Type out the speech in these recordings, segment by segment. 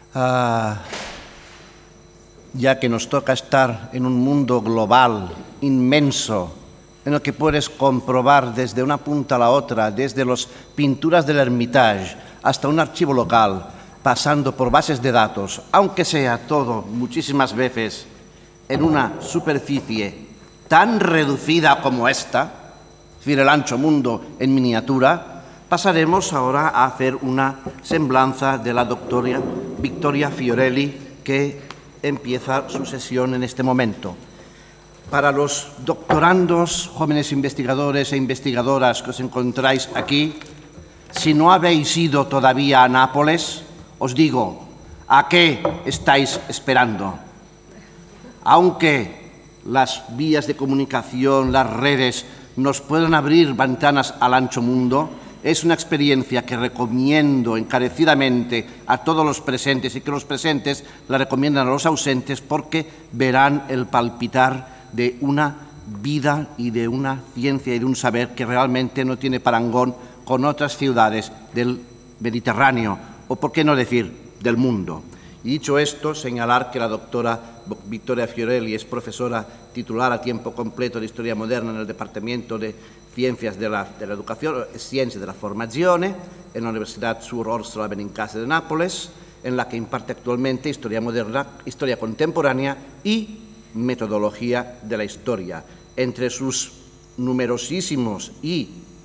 Ya que nos toca estar en un mundo global, inmenso, en el que puedes comprobar desde una punta a la otra, desde las pinturas del Hermitage hasta un archivo local, pasando por bases de datos, aunque sea todo muchísimas veces en una superficie tan reducida como esta, es decir, el ancho mundo en miniatura, pasaremos ahora a hacer una semblanza de la doctora Victoria Fiorelli, que empieza su sesión en este momento. Para los doctorandos, jóvenes investigadores e investigadoras que os encontráis aquí, si no habéis ido todavía a Nápoles, os digo, ¿a qué estáis esperando? Aunque las vías de comunicación, las redes, nos pueden abrir ventanas al ancho mundo, es una experiencia que recomiendo encarecidamente a todos los presentes y que los presentes la recomiendan a los ausentes, porque verán el palpitar de una vida y de una ciencia y de un saber que realmente no tiene parangón con otras ciudades del Mediterráneo, o por qué no decir del mundo. Y dicho esto, señalar que la doctora Victoria Fiorelli es profesora titular a tiempo completo de Historia Moderna en el Departamento de Ciencias de la Educación e Ciencias de la Formazione en la Universidad Sur Orsola Benincasa de Nápoles, en la que imparte actualmente Historia Moderna, Historia Contemporánea y Metodología de la Historia. Entre sus numerosísimos y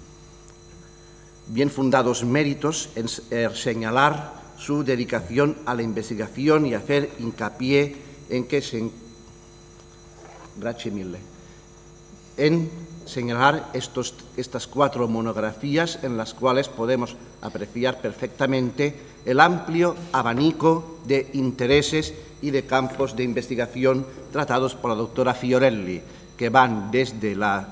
bien fundados méritos, señalar su dedicación a la investigación y hacer hincapié en que señalar estas 4 monografías en las cuales podemos apreciar perfectamente el amplio abanico de intereses y de campos de investigación tratados por la doctora Fiorelli, que van desde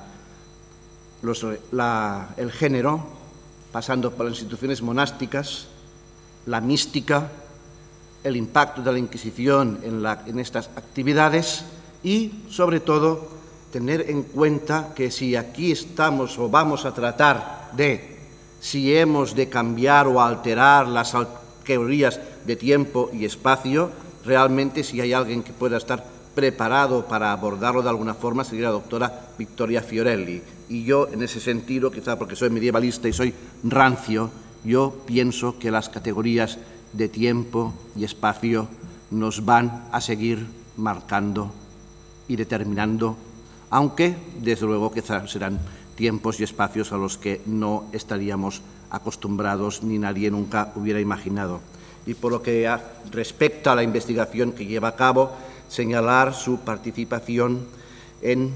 el género, pasando por las instituciones monásticas, la mística, el impacto de la Inquisición en estas actividades y, sobre todo, tener en cuenta que si aquí estamos o vamos a tratar de si hemos de cambiar o alterar las teorías de tiempo y espacio, realmente si hay alguien que pueda estar preparado para abordarlo de alguna forma sería la doctora Victoria Fiorelli. Y yo, en ese sentido, quizá porque soy medievalista y soy rancio, yo pienso que las categorías de tiempo y espacio nos van a seguir marcando y determinando, aunque, desde luego, quizás serán tiempos y espacios a los que no estaríamos acostumbrados ni nadie nunca hubiera imaginado. Y por lo que respecta a la investigación que lleva a cabo, señalar su participación en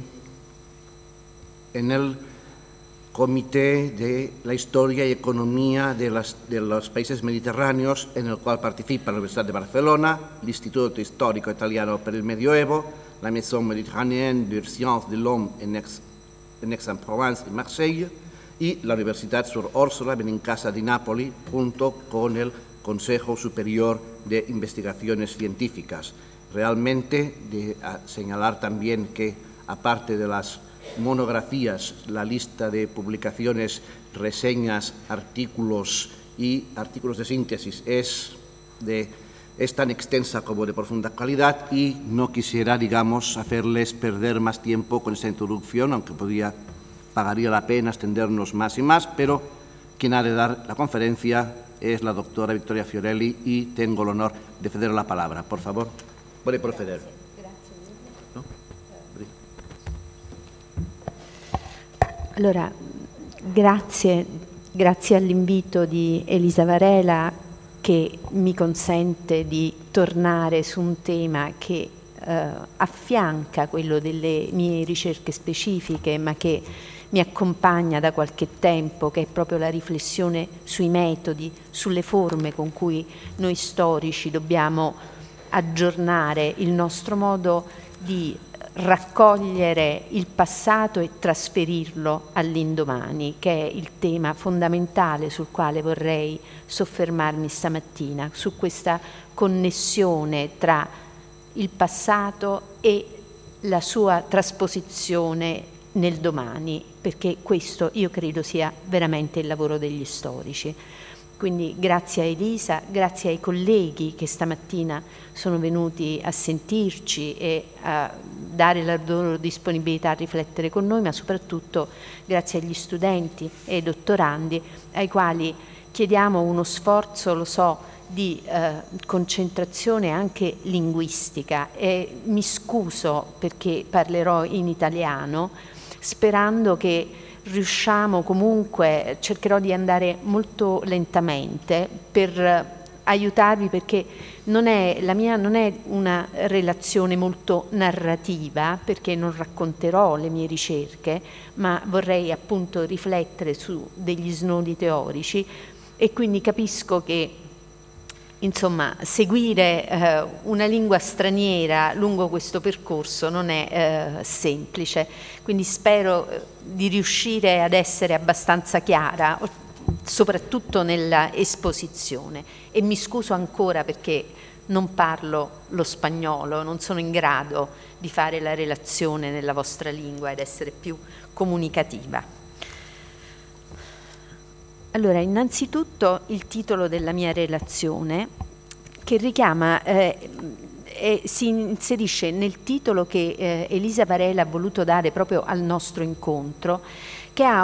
el Comité de la Historia y Economía de los Países Mediterráneos, en el cual participa la Universidad de Barcelona, el Instituto Histórico Italiano per il Medioevo, la Maison Méditerranéenne des Sciences de l'Homme en Aix-en-Provence y Marsella, y la Universidad Sur Orsola Benincasa di Napoli, junto con el Consejo Superior de Investigaciones Científicas. Realmente, señalar también que, aparte de las monografías, la lista de publicaciones, reseñas, artículos y artículos de síntesis es tan extensa como de profunda calidad, y no quisiera, digamos, hacerles perder más tiempo con esta introducción, aunque pagaría la pena extendernos más y más, pero quien ha de dar la conferencia es la doctora Victoria Fiorelli y tengo el honor de ceder la palabra. Por favor, puede proceder. ¿No? Allora, grazie all'invito di Elisa Varela, che mi consente di tornare su un tema che affianca quello delle mie ricerche specifiche, ma che mi accompagna da qualche tempo, che è proprio la riflessione sui metodi, sulle forme con cui noi storici dobbiamo aggiornare il nostro modo di raccogliere il passato e trasferirlo all'indomani, che è il tema fondamentale sul quale vorrei soffermarmi stamattina, su questa connessione tra il passato e la sua trasposizione nel domani, perché questo io credo sia veramente il lavoro degli storici. Quindi grazie a Elisa, grazie ai colleghi che stamattina sono venuti a sentirci e a dare la loro disponibilità a riflettere con noi, ma soprattutto grazie agli studenti e ai dottorandi, ai quali chiediamo uno sforzo, lo so, di concentrazione anche linguistica, e mi scuso perché parlerò in italiano, sperando che riusciamo comunque, cercherò di andare molto lentamente per aiutarvi, perché la mia non è una relazione molto narrativa, perché non racconterò le mie ricerche, ma vorrei appunto riflettere su degli snodi teorici, e quindi capisco che insomma seguire una lingua straniera lungo questo percorso non è semplice, quindi spero di riuscire ad essere abbastanza chiara, soprattutto nella esposizione, e mi scuso ancora perché non parlo lo spagnolo, non sono in grado di fare la relazione nella vostra lingua ed essere più comunicativa. Allora, innanzitutto il titolo della mia relazione, che richiama, si inserisce nel titolo che Elisa Varela ha voluto dare proprio al nostro incontro, che ha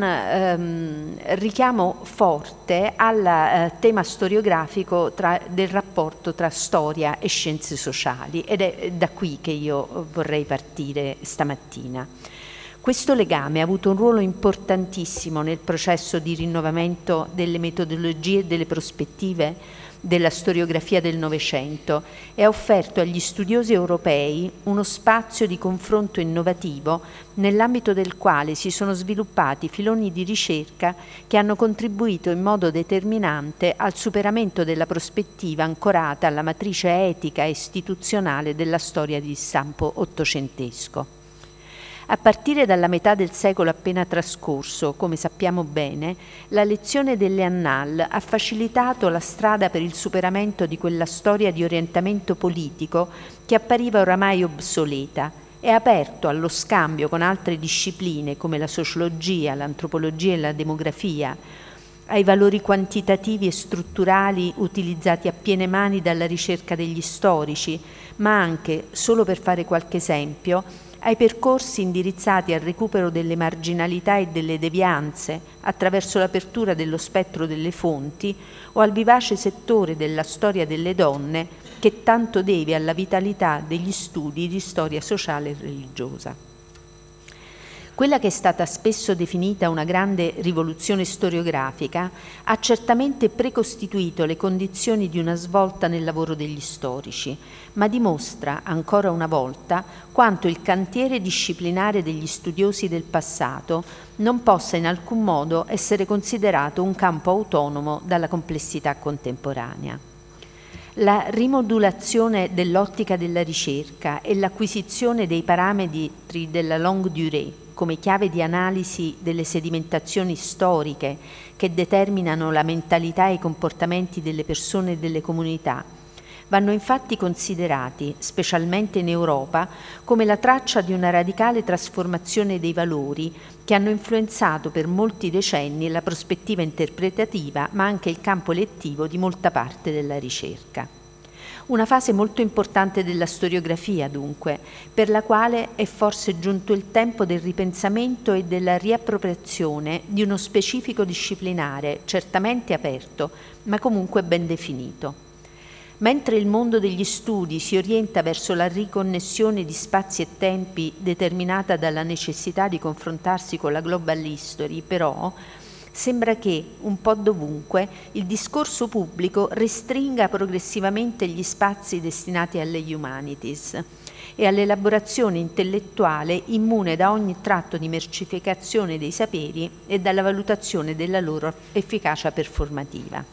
un richiamo forte al tema storiografico del rapporto tra storia e scienze sociali, ed è da qui che io vorrei partire stamattina. Questo legame ha avuto un ruolo importantissimo nel processo di rinnovamento delle metodologie e delle prospettive della storiografia del Novecento e ha offerto agli studiosi europei uno spazio di confronto innovativo nell'ambito del quale si sono sviluppati filoni di ricerca che hanno contribuito in modo determinante al superamento della prospettiva ancorata alla matrice etica e istituzionale della storia di stampo ottocentesco. A partire dalla metà del secolo appena trascorso, come sappiamo bene, la lezione delle Annales ha facilitato la strada per il superamento di quella storia di orientamento politico che appariva oramai obsoleta e ha aperto allo scambio con altre discipline come la sociologia, l'antropologia e la demografia, ai valori quantitativi e strutturali utilizzati a piene mani dalla ricerca degli storici, ma anche, solo per fare qualche esempio, ai percorsi indirizzati al recupero delle marginalità e delle devianze attraverso l'apertura dello spettro delle fonti o al vivace settore della storia delle donne che tanto deve alla vitalità degli studi di storia sociale e religiosa. Quella che è stata spesso definita una grande rivoluzione storiografica ha certamente precostituito le condizioni di una svolta nel lavoro degli storici, ma dimostra ancora una volta quanto il cantiere disciplinare degli studiosi del passato non possa in alcun modo essere considerato un campo autonomo dalla complessità contemporanea. La rimodulazione dell'ottica della ricerca e l'acquisizione dei parametri della longue durée come chiave di analisi delle sedimentazioni storiche che determinano la mentalità e i comportamenti delle persone e delle comunità, vanno infatti considerati, specialmente in Europa, come la traccia di una radicale trasformazione dei valori che hanno influenzato per molti decenni la prospettiva interpretativa, ma anche il campo lettivo di molta parte della ricerca. Una fase molto importante della storiografia, dunque, per la quale è forse giunto il tempo del ripensamento e della riappropriazione di uno specifico disciplinare, certamente aperto, ma comunque ben definito. Mentre il mondo degli studi si orienta verso la riconnessione di spazi e tempi determinata dalla necessità di confrontarsi con la global history, però, sembra che, un po' dovunque, il discorso pubblico restringa progressivamente gli spazi destinati alle humanities e all'elaborazione intellettuale immune da ogni tratto di mercificazione dei saperi e dalla valutazione della loro efficacia performativa.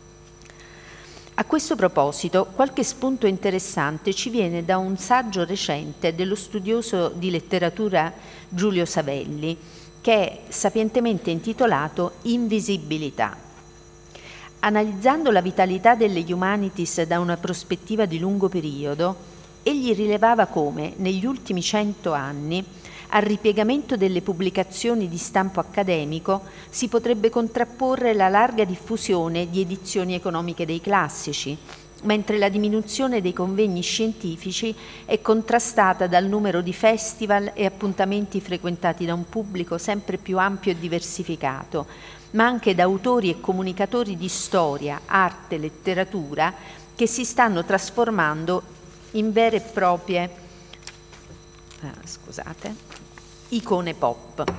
A questo proposito, qualche spunto interessante ci viene da un saggio recente dello studioso di letteratura Giulio Savelli, che è sapientemente intitolato Invisibilità. Analizzando la vitalità delle humanities da una prospettiva di lungo periodo, egli rilevava come, negli ultimi 100 anni, Al ripiegamento delle pubblicazioni di stampo accademico si potrebbe contrapporre la larga diffusione di edizioni economiche dei classici, mentre la diminuzione dei convegni scientifici è contrastata dal numero di festival e appuntamenti frequentati da un pubblico sempre più ampio e diversificato, ma anche da autori e comunicatori di storia, arte, letteratura che si stanno trasformando in vere e proprie icone pop.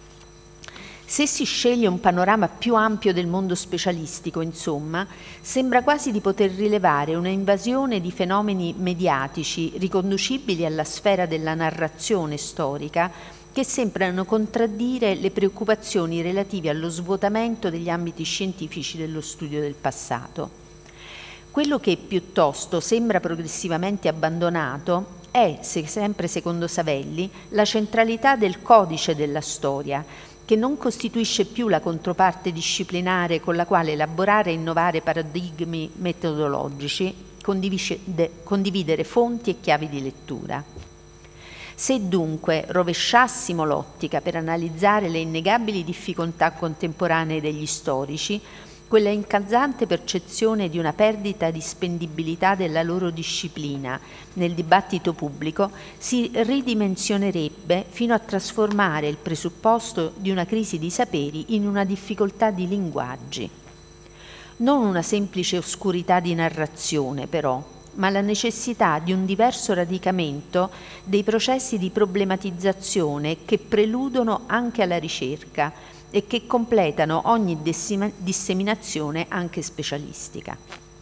Se si sceglie un panorama più ampio del mondo specialistico, insomma, sembra quasi di poter rilevare una invasione di fenomeni mediatici riconducibili alla sfera della narrazione storica che sembrano contraddire le preoccupazioni relative allo svuotamento degli ambiti scientifici dello studio del passato. Quello che piuttosto sembra progressivamente abbandonato è, sempre secondo Savelli, la centralità del codice della storia, che non costituisce più la controparte disciplinare con la quale elaborare e innovare paradigmi metodologici, condividere fonti e chiavi di lettura. Se dunque rovesciassimo l'ottica per analizzare le innegabili difficoltà contemporanee degli storici, quella incalzante percezione di una perdita di spendibilità della loro disciplina nel dibattito pubblico si ridimensionerebbe fino a trasformare il presupposto di una crisi di saperi in una difficoltà di linguaggi. Non una semplice oscurità di narrazione, però, ma la necessità di un diverso radicamento dei processi di problematizzazione che preludono anche alla ricerca e che completano ogni disseminazione anche specialistica.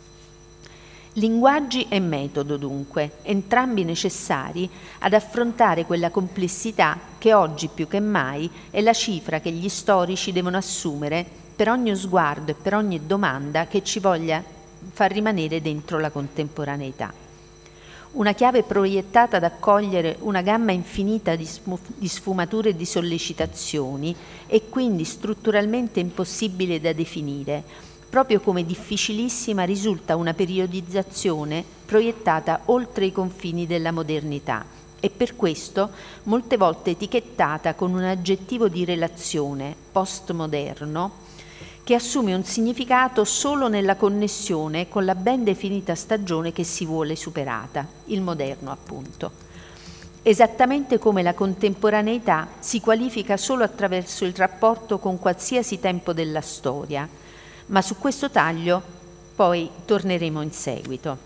Linguaggi e metodo, dunque, entrambi necessari ad affrontare quella complessità che oggi più che mai è la cifra che gli storici devono assumere per ogni sguardo e per ogni domanda che ci voglia far rimanere dentro la contemporaneità. Una chiave proiettata ad accogliere una gamma infinita di sfumature e di sollecitazioni e quindi strutturalmente impossibile da definire, proprio come difficilissima risulta una periodizzazione proiettata oltre i confini della modernità e per questo molte volte etichettata con un aggettivo di relazione, postmoderno, che assume un significato solo nella connessione con la ben definita stagione che si vuole superata, il moderno appunto. Esattamente come la contemporaneità si qualifica solo attraverso il rapporto con qualsiasi tempo della storia, ma su questo taglio poi torneremo in seguito.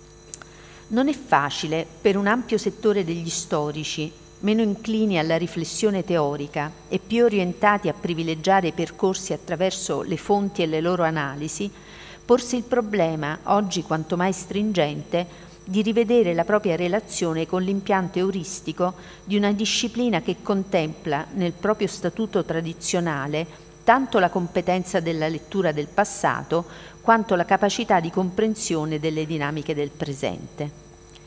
Non è facile per un ampio settore degli storici, meno inclini alla riflessione teorica e più orientati a privilegiare i percorsi attraverso le fonti e le loro analisi, porsi il problema, oggi quanto mai stringente, di rivedere la propria relazione con l'impianto euristico di una disciplina che contempla nel proprio statuto tradizionale tanto la competenza della lettura del passato quanto la capacità di comprensione delle dinamiche del presente.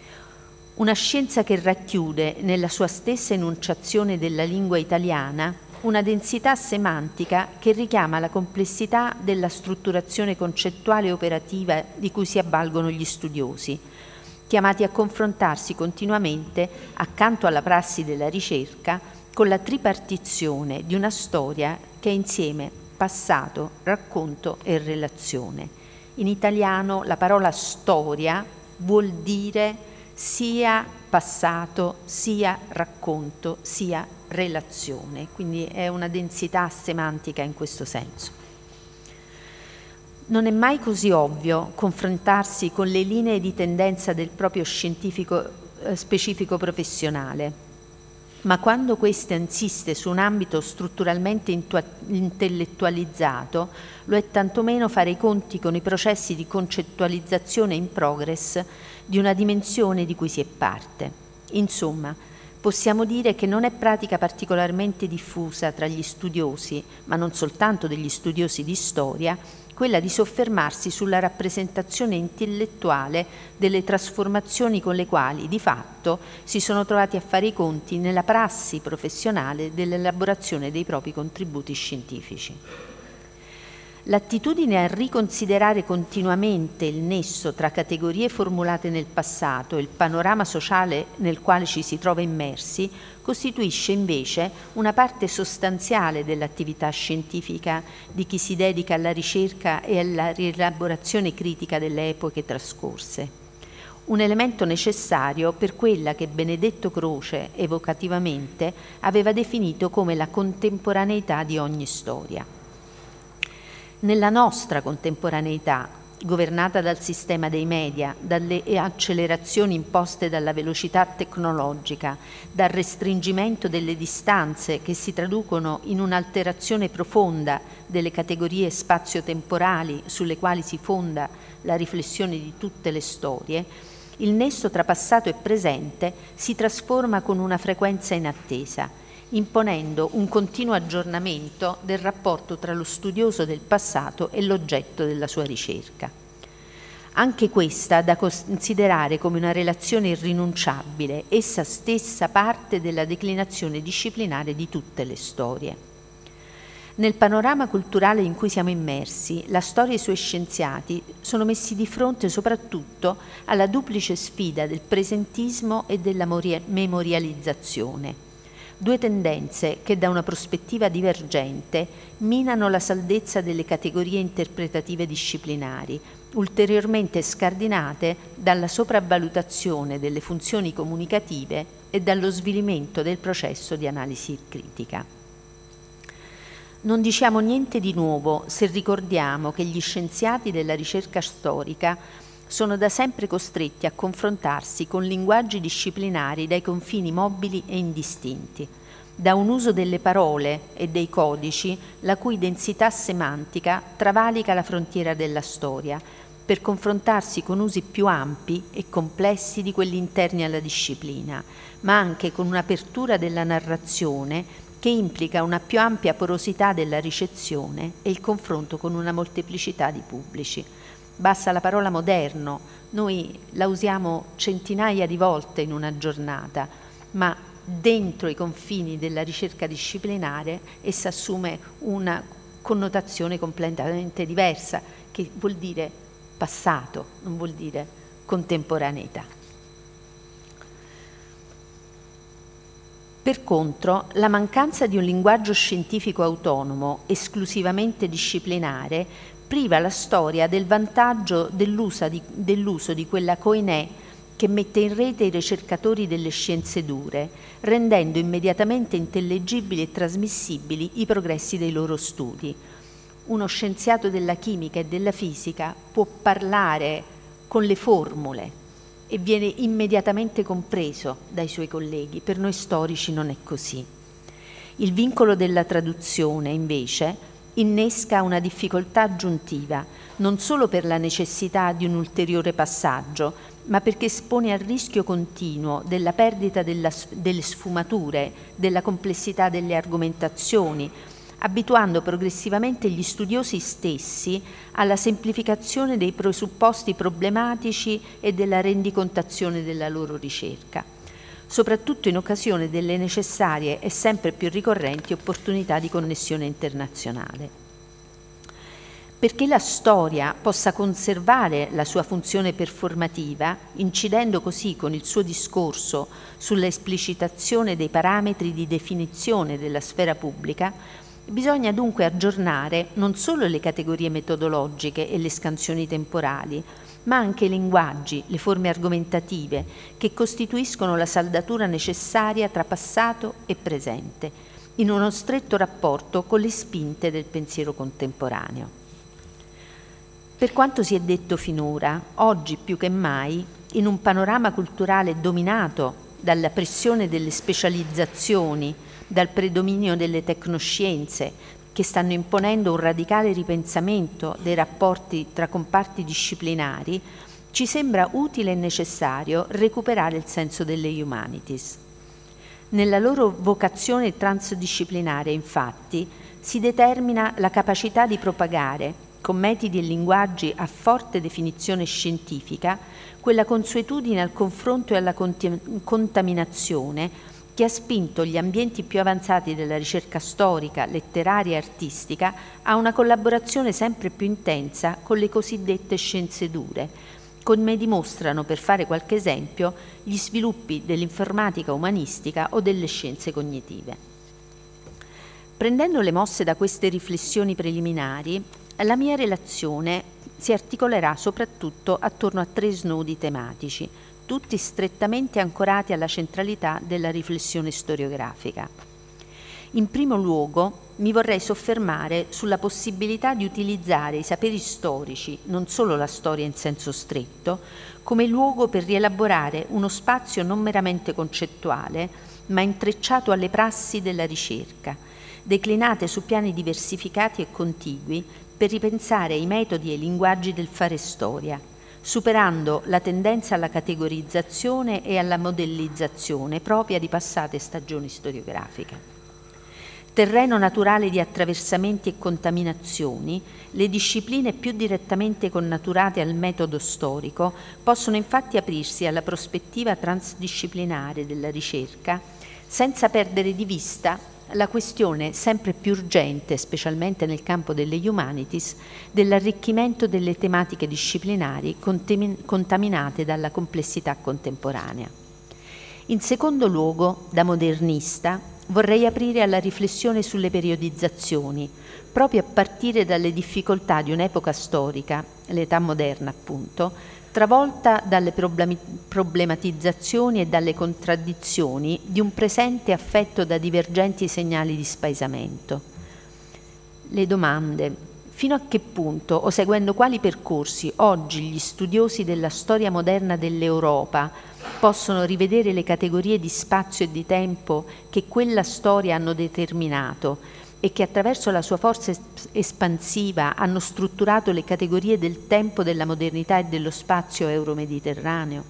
Una scienza che racchiude nella sua stessa enunciazione della lingua italiana una densità semantica che richiama la complessità della strutturazione concettuale e operativa di cui si avvalgono gli studiosi, chiamati a confrontarsi continuamente, accanto alla prassi della ricerca, con la tripartizione di una storia che è insieme passato, racconto e relazione. In italiano la parola storia vuol dire sia passato, sia racconto, sia relazione, quindi è una densità semantica in questo senso. Non è mai così ovvio confrontarsi con le linee di tendenza del proprio scientifico specifico professionale, ma quando questa insiste su un ambito strutturalmente intellettualizzato, lo è tantomeno fare i conti con i processi di concettualizzazione in progress di una dimensione di cui si è parte. Insomma, possiamo dire che non è pratica particolarmente diffusa tra gli studiosi, ma non soltanto degli studiosi di storia, quella di soffermarsi sulla rappresentazione intellettuale delle trasformazioni con le quali, di fatto, si sono trovati a fare i conti nella prassi professionale dell'elaborazione dei propri contributi scientifici. L'attitudine a riconsiderare continuamente il nesso tra categorie formulate nel passato e il panorama sociale nel quale ci si trova immersi costituisce invece una parte sostanziale dell'attività scientifica di chi si dedica alla ricerca e alla rielaborazione critica delle epoche trascorse. Un elemento necessario per quella che Benedetto Croce evocativamente aveva definito come la contemporaneità di ogni storia. Nella nostra contemporaneità, governata dal sistema dei media, dalle accelerazioni imposte dalla velocità tecnologica, dal restringimento delle distanze che si traducono in un'alterazione profonda delle categorie spazio-temporali sulle quali si fonda la riflessione di tutte le storie, il nesso tra passato e presente si trasforma con una frequenza inattesa, imponendo un continuo aggiornamento del rapporto tra lo studioso del passato e l'oggetto della sua ricerca. Anche questa da considerare come una relazione irrinunciabile, essa stessa parte della declinazione disciplinare di tutte le storie. Nel panorama culturale in cui siamo immersi, la storia e i suoi scienziati sono messi di fronte soprattutto alla duplice sfida del presentismo e della memorializzazione. Due tendenze che da una prospettiva divergente minano la saldezza delle categorie interpretative disciplinari, ulteriormente scardinate dalla sopravvalutazione delle funzioni comunicative e dallo svilimento del processo di analisi critica. Non diciamo niente di nuovo se ricordiamo che gli scienziati della ricerca storica sono da sempre costretti a confrontarsi con linguaggi disciplinari dai confini mobili e indistinti, da un uso delle parole e dei codici la cui densità semantica travalica la frontiera della storia, per confrontarsi con usi più ampi e complessi di quelli interni alla disciplina, ma anche con un'apertura della narrazione che implica una più ampia porosità della ricezione e il confronto con una molteplicità di pubblici. Basta la parola moderno, noi la usiamo centinaia di volte in una giornata, ma dentro i confini della ricerca disciplinare essa assume una connotazione completamente diversa, che vuol dire passato, non vuol dire contemporaneità. Per contro, la mancanza di un linguaggio scientifico autonomo, esclusivamente disciplinare, priva la storia del vantaggio dell'uso di quella koiné che mette in rete i ricercatori delle scienze dure, rendendo immediatamente intellegibili e trasmissibili i progressi dei loro studi. Uno scienziato della chimica e della fisica può parlare con le formule e viene immediatamente compreso dai suoi colleghi. Per noi storici non è così. Il vincolo della traduzione, invece, innesca una difficoltà aggiuntiva, non solo per la necessità di un ulteriore passaggio, ma perché espone al rischio continuo della perdita delle sfumature, della complessità delle argomentazioni, abituando progressivamente gli studiosi stessi alla semplificazione dei presupposti problematici e della rendicontazione della loro ricerca, soprattutto in occasione delle necessarie e sempre più ricorrenti opportunità di connessione internazionale. Perché la storia possa conservare la sua funzione performativa, incidendo così con il suo discorso sulla esplicitazione dei parametri di definizione della sfera pubblica, bisogna dunque aggiornare non solo le categorie metodologiche e le scansioni temporali, ma anche i linguaggi, le forme argomentative che costituiscono la saldatura necessaria tra passato e presente, in uno stretto rapporto con le spinte del pensiero contemporaneo. Per quanto si è detto finora, oggi più che mai, in un panorama culturale dominato dalla pressione delle specializzazioni, dal predominio delle tecnoscienze, che stanno imponendo un radicale ripensamento dei rapporti tra comparti disciplinari, ci sembra utile e necessario recuperare il senso delle humanities. Nella loro vocazione transdisciplinare, infatti, si determina la capacità di propagare, con metodi e linguaggi a forte definizione scientifica, quella consuetudine al confronto e alla contaminazione che che ha spinto gli ambienti più avanzati della ricerca storica, letteraria e artistica a una collaborazione sempre più intensa con le cosiddette scienze dure, come dimostrano, per fare qualche esempio, gli sviluppi dell'informatica umanistica o delle scienze cognitive. Prendendo le mosse da queste riflessioni preliminari, la mia relazione si articolerà soprattutto attorno a 3 snodi tematici, tutti strettamente ancorati alla centralità della riflessione storiografica. In primo luogo, mi vorrei soffermare sulla possibilità di utilizzare i saperi storici, non solo la storia in senso stretto, come luogo per rielaborare uno spazio non meramente concettuale, ma intrecciato alle prassi della ricerca, declinate su piani diversificati e contigui per ripensare i metodi e i linguaggi del fare storia, superando la tendenza alla categorizzazione e alla modellizzazione propria di passate stagioni storiografiche. Terreno naturale di attraversamenti e contaminazioni, le discipline più direttamente connaturate al metodo storico possono infatti aprirsi alla prospettiva transdisciplinare della ricerca senza perdere di vista la questione sempre più urgente, specialmente nel campo delle humanities, dell'arricchimento delle tematiche disciplinari contaminate dalla complessità contemporanea. In secondo luogo, da modernista, vorrei aprire alla riflessione sulle periodizzazioni, proprio a partire dalle difficoltà di un'epoca storica, l'età moderna appunto, travolta dalle problematizzazioni e dalle contraddizioni di un presente affetto da divergenti segnali di spaesamento. Le domande: fino a che punto o seguendo quali percorsi oggi gli studiosi della storia moderna dell'Europa possono rivedere le categorie di spazio e di tempo che quella storia hanno determinato e che attraverso la sua forza espansiva hanno strutturato le categorie del tempo, della modernità e dello spazio euromediterraneo?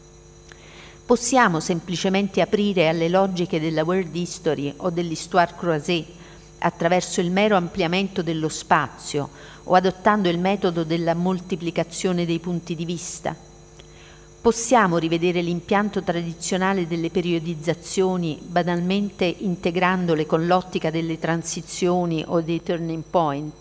Possiamo semplicemente aprire alle logiche della world history o dell'histoire croisée attraverso il mero ampliamento dello spazio o adottando il metodo della moltiplicazione dei punti di vista? Possiamo rivedere l'impianto tradizionale delle periodizzazioni banalmente integrandole con l'ottica delle transizioni o dei turning point?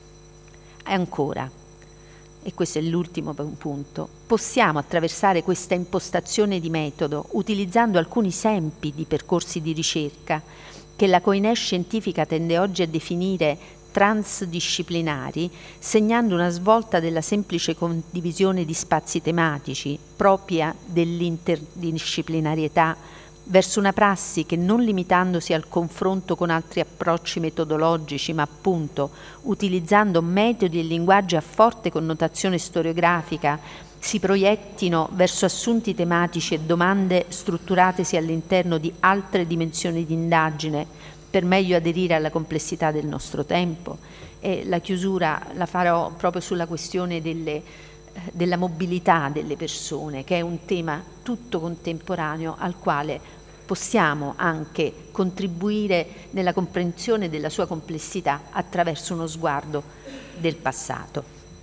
E ancora, e questo è l'ultimo punto, possiamo attraversare questa impostazione di metodo utilizzando alcuni esempi di percorsi di ricerca che la Koiné scientifica tende oggi a definire transdisciplinari, segnando una svolta della semplice condivisione di spazi tematici, propria dell'interdisciplinarietà, verso una prassi che, non limitandosi al confronto con altri approcci metodologici, ma appunto utilizzando metodi e linguaggi a forte connotazione storiografica, si proiettino verso assunti tematici e domande strutturatesi all'interno di altre dimensioni di indagine, per meglio aderire alla complessità del nostro tempo. E la chiusura la farò proprio sulla questione della mobilità delle persone, che è un tema tutto contemporaneo al quale possiamo anche contribuire nella comprensione della sua complessità attraverso uno sguardo del passato.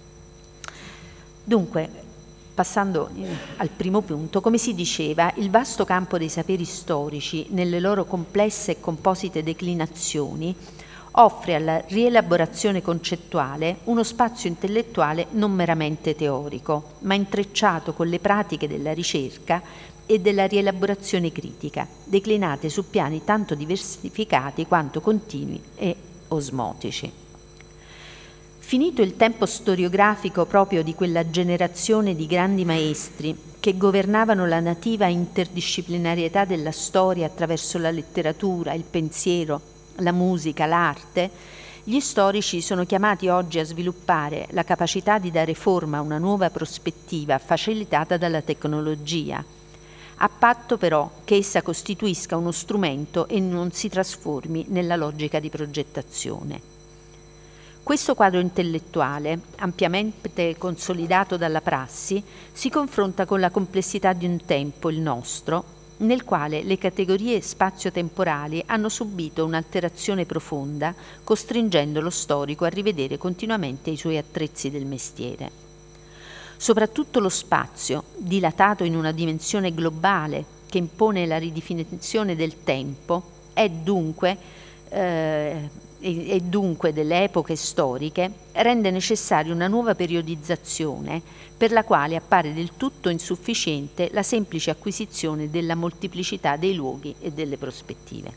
Dunque, passando al primo punto, come si diceva, il vasto campo dei saperi storici, nelle loro complesse e composite declinazioni, offre alla rielaborazione concettuale uno spazio intellettuale non meramente teorico, ma intrecciato con le pratiche della ricerca e della rielaborazione critica, declinate su piani tanto diversificati quanto continui e osmotici. Finito il tempo storiografico proprio di quella generazione di grandi maestri che governavano la nativa interdisciplinarietà della storia attraverso la letteratura, il pensiero, la musica, l'arte, gli storici sono chiamati oggi a sviluppare la capacità di dare forma a una nuova prospettiva facilitata dalla tecnologia, a patto però che essa costituisca uno strumento e non si trasformi nella logica di progettazione. Questo quadro intellettuale, ampiamente consolidato dalla prassi, si confronta con la complessità di un tempo, il nostro, nel quale le categorie spazio-temporali hanno subito un'alterazione profonda, costringendo lo storico a rivedere continuamente i suoi attrezzi del mestiere. Soprattutto lo spazio, dilatato in una dimensione globale, che impone la ridefinizione del tempo e dunque delle epoche storiche, rende necessaria una nuova periodizzazione per la quale appare del tutto insufficiente la semplice acquisizione della molteplicità dei luoghi e delle prospettive.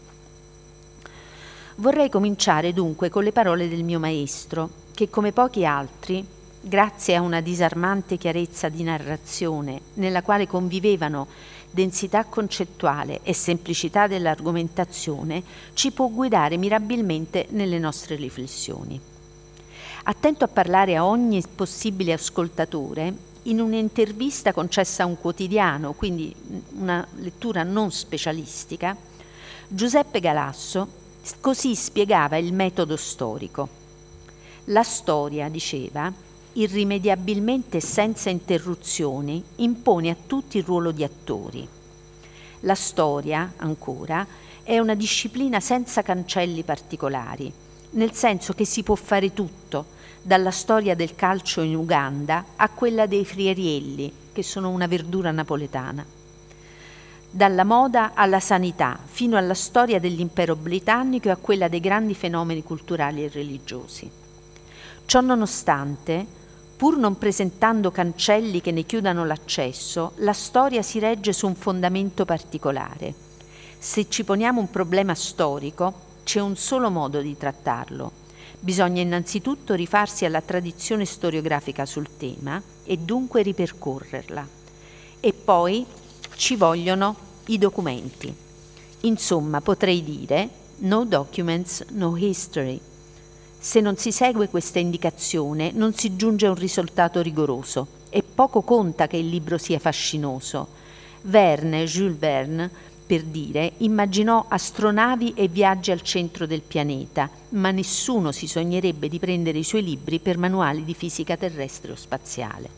Vorrei cominciare dunque con le parole del mio maestro, che come pochi altri, grazie a una disarmante chiarezza di narrazione nella quale convivevano densità concettuale e semplicità dell'argomentazione, ci può guidare mirabilmente nelle nostre riflessioni. Attento a parlare a ogni possibile ascoltatore, in un'intervista concessa a un quotidiano, quindi una lettura non specialistica, Giuseppe Galasso così spiegava il metodo storico. La storia, diceva, irrimediabilmente senza interruzioni, impone a tutti il ruolo di attori. La storia, ancora, è una disciplina senza cancelli particolari, nel senso che si può fare tutto, dalla storia del calcio in Uganda a quella dei friarielli, che sono una verdura napoletana. Dalla moda alla sanità, fino alla storia dell'impero britannico e a quella dei grandi fenomeni culturali e religiosi. Ciò nonostante, pur non presentando cancelli che ne chiudano l'accesso, la storia si regge su un fondamento particolare. Se ci poniamo un problema storico, c'è un solo modo di trattarlo. Bisogna innanzitutto rifarsi alla tradizione storiografica sul tema e dunque ripercorrerla. E poi ci vogliono i documenti. Insomma, potrei dire no documents, no history. Se non si segue questa indicazione non si giunge a un risultato rigoroso e poco conta che il libro sia fascinoso. Jules Verne, per dire, immaginò astronavi e viaggi al centro del pianeta, ma nessuno si sognerebbe di prendere i suoi libri per manuali di fisica terrestre o spaziale.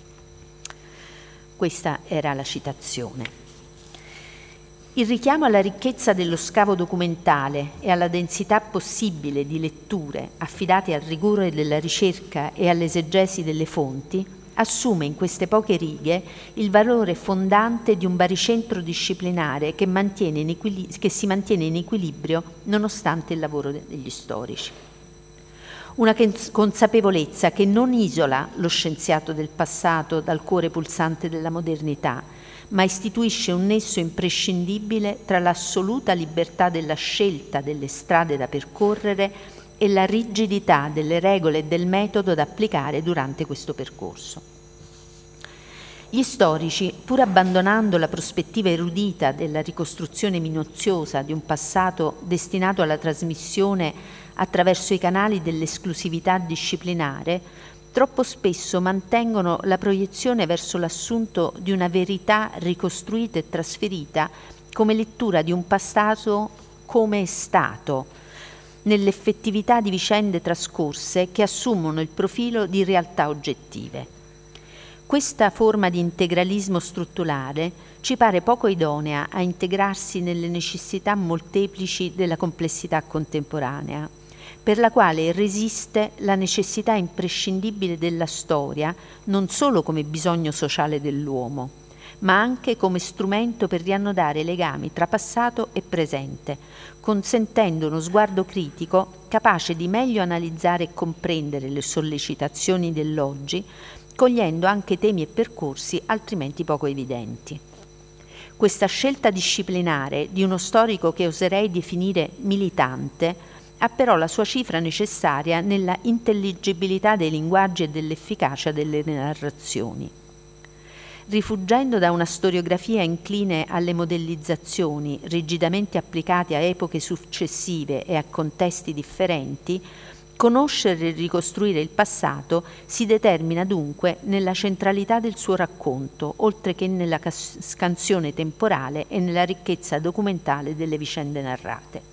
Questa era la citazione. Il richiamo alla ricchezza dello scavo documentale e alla densità possibile di letture affidate al rigore della ricerca e all'esegesi delle fonti assume in queste poche righe il valore fondante di un baricentro disciplinare che si mantiene in equilibrio nonostante il lavoro degli storici. Una consapevolezza che non isola lo scienziato del passato dal cuore pulsante della modernità, ma istituisce un nesso imprescindibile tra l'assoluta libertà della scelta delle strade da percorrere e la rigidità delle regole e del metodo da applicare durante questo percorso. Gli storici, pur abbandonando la prospettiva erudita della ricostruzione minuziosa di un passato destinato alla trasmissione attraverso i canali dell'esclusività disciplinare, troppo spesso mantengono la proiezione verso l'assunto di una verità ricostruita e trasferita come lettura di un passato come è stato, nell'effettività di vicende trascorse che assumono il profilo di realtà oggettive. Questa forma di integralismo strutturale ci pare poco idonea a integrarsi nelle necessità molteplici della complessità contemporanea, per la quale resiste la necessità imprescindibile della storia non solo come bisogno sociale dell'uomo, ma anche come strumento per riannodare i legami tra passato e presente, consentendo uno sguardo critico capace di meglio analizzare e comprendere le sollecitazioni dell'oggi, cogliendo anche temi e percorsi altrimenti poco evidenti. Questa scelta disciplinare di uno storico che oserei definire militante ha però la sua cifra necessaria nella intelligibilità dei linguaggi e dell'efficacia delle narrazioni. Rifuggendo da una storiografia incline alle modellizzazioni rigidamente applicate a epoche successive e a contesti differenti, conoscere e ricostruire il passato si determina dunque nella centralità del suo racconto, oltre che nella scansione temporale e nella ricchezza documentale delle vicende narrate.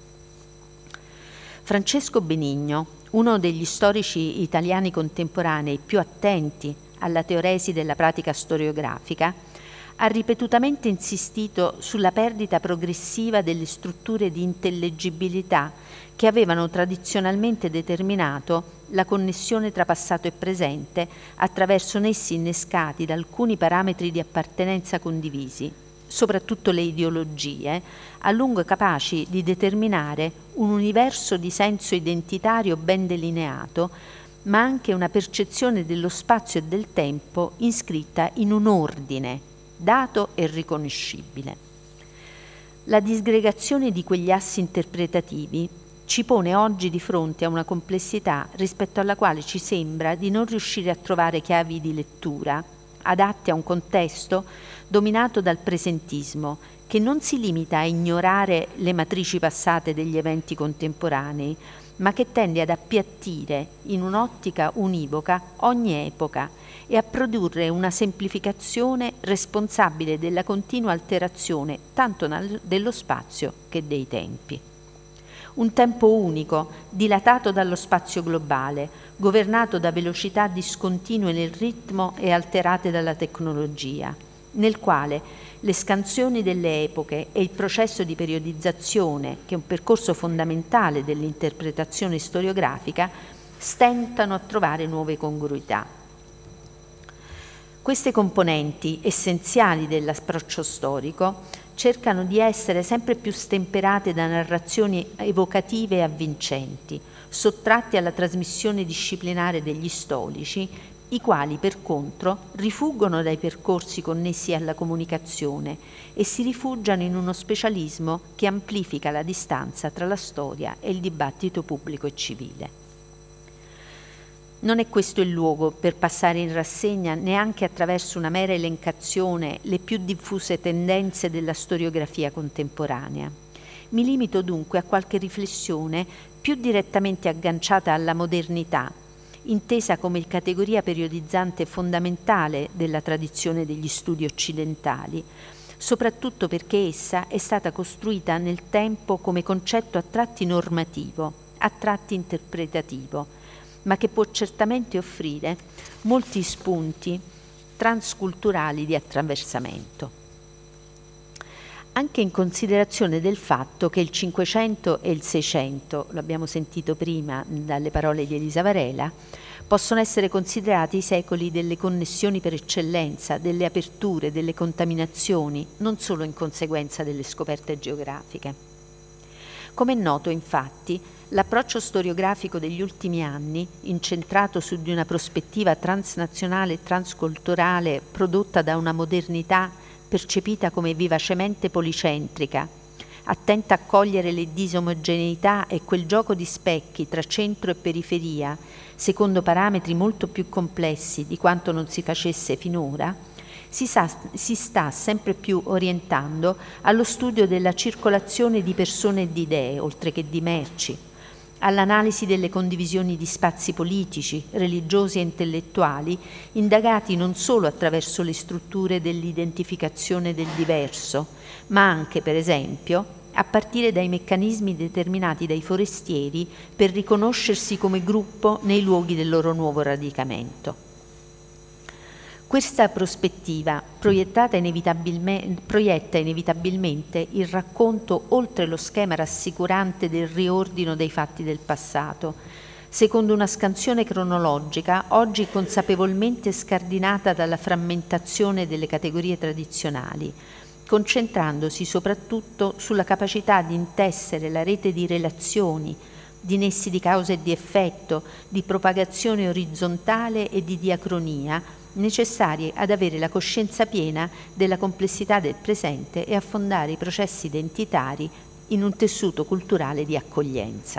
Francesco Benigno, uno degli storici italiani contemporanei più attenti alla teoresi della pratica storiografica, ha ripetutamente insistito sulla perdita progressiva delle strutture di intellegibilità che avevano tradizionalmente determinato la connessione tra passato e presente attraverso nessi innescati da alcuni parametri di appartenenza condivisi, soprattutto le ideologie, a lungo capaci di determinare un universo di senso identitario ben delineato, ma anche una percezione dello spazio e del tempo iscritta in un ordine dato e riconoscibile. La disgregazione di quegli assi interpretativi ci pone oggi di fronte a una complessità rispetto alla quale ci sembra di non riuscire a trovare chiavi di lettura adatte a un contesto dominato dal presentismo, che non si limita a ignorare le matrici passate degli eventi contemporanei, ma che tende ad appiattire in un'ottica univoca ogni epoca e a produrre una semplificazione responsabile della continua alterazione tanto dello spazio che dei tempi. Un tempo unico, dilatato dallo spazio globale, governato da velocità discontinue nel ritmo e alterate dalla tecnologia, nel quale le scansioni delle epoche e il processo di periodizzazione, che è un percorso fondamentale dell'interpretazione storiografica, stentano a trovare nuove congruità. Queste componenti essenziali dell'approccio storico cercano di essere sempre più stemperate da narrazioni evocative e avvincenti, sottratti alla trasmissione disciplinare degli storici, i quali per contro rifuggono dai percorsi connessi alla comunicazione e si rifugiano in uno specialismo che amplifica la distanza tra la storia e il dibattito pubblico e civile. Non è questo il luogo per passare in rassegna, neanche attraverso una mera elencazione, le più diffuse tendenze della storiografia contemporanea. Mi limito dunque a qualche riflessione più direttamente agganciata alla modernità, intesa come categoria periodizzante fondamentale della tradizione degli studi occidentali, soprattutto perché essa è stata costruita nel tempo come concetto a tratti normativo, a tratti interpretativo, ma che può certamente offrire molti spunti transculturali di attraversamento. Anche in considerazione del fatto che il Cinquecento e il Seicento, lo abbiamo sentito prima dalle parole di Elisa Varela, possono essere considerati i secoli delle connessioni per eccellenza, delle aperture, delle contaminazioni, non solo in conseguenza delle scoperte geografiche. Come è noto, infatti, l'approccio storiografico degli ultimi anni, incentrato su di una prospettiva transnazionale e transculturale prodotta da una modernità percepita come vivacemente policentrica, attenta a cogliere le disomogeneità e quel gioco di specchi tra centro e periferia, secondo parametri molto più complessi di quanto non si facesse finora, si sta sempre più orientando allo studio della circolazione di persone e di idee, oltre che di merci, all'analisi delle condivisioni di spazi politici, religiosi e intellettuali, indagati non solo attraverso le strutture dell'identificazione del diverso, ma anche, per esempio, a partire dai meccanismi determinati dai forestieri per riconoscersi come gruppo nei luoghi del loro nuovo radicamento. Questa prospettiva proietta inevitabilmente il racconto oltre lo schema rassicurante del riordino dei fatti del passato, secondo una scansione cronologica oggi consapevolmente scardinata dalla frammentazione delle categorie tradizionali, concentrandosi soprattutto sulla capacità di intessere la rete di relazioni, di nessi di causa e di effetto, di propagazione orizzontale e di diacronia, necessarie ad avere la coscienza piena della complessità del presente e a fondare i processi identitari in un tessuto culturale di accoglienza.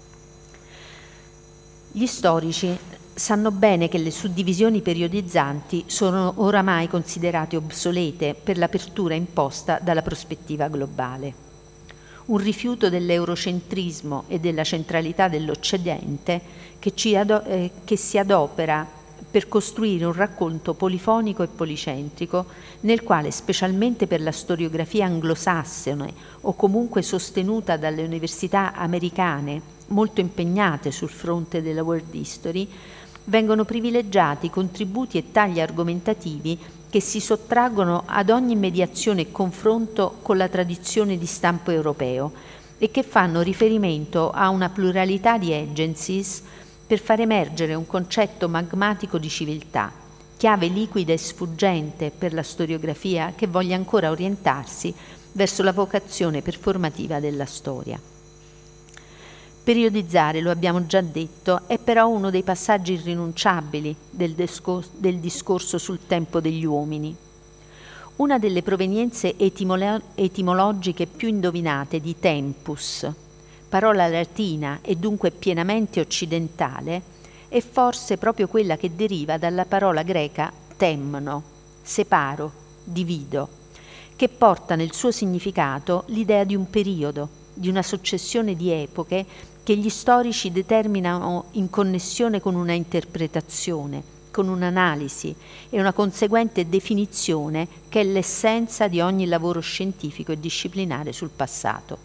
Gli storici sanno bene che le suddivisioni periodizzanti sono oramai considerate obsolete per l'apertura imposta dalla prospettiva globale. Un rifiuto dell'eurocentrismo e della centralità dell'Occidente che si adopera per costruire un racconto polifonico e policentrico nel quale, specialmente per la storiografia anglosassone o comunque sostenuta dalle università americane molto impegnate sul fronte della world history, vengono privilegiati contributi e tagli argomentativi che si sottraggono ad ogni mediazione e confronto con la tradizione di stampo europeo e che fanno riferimento a una pluralità di agencies per far emergere un concetto magmatico di civiltà, chiave liquida e sfuggente per la storiografia che voglia ancora orientarsi verso la vocazione performativa della storia. Periodizzare, lo abbiamo già detto, è però uno dei passaggi irrinunciabili del discorso sul tempo degli uomini. Una delle provenienze etimologiche più indovinate di tempus, parola latina e dunque pienamente occidentale, è forse proprio quella che deriva dalla parola greca temno, separo, divido, che porta nel suo significato l'idea di un periodo, di una successione di epoche che gli storici determinano in connessione con una interpretazione, con un'analisi e una conseguente definizione che è l'essenza di ogni lavoro scientifico e disciplinare sul passato.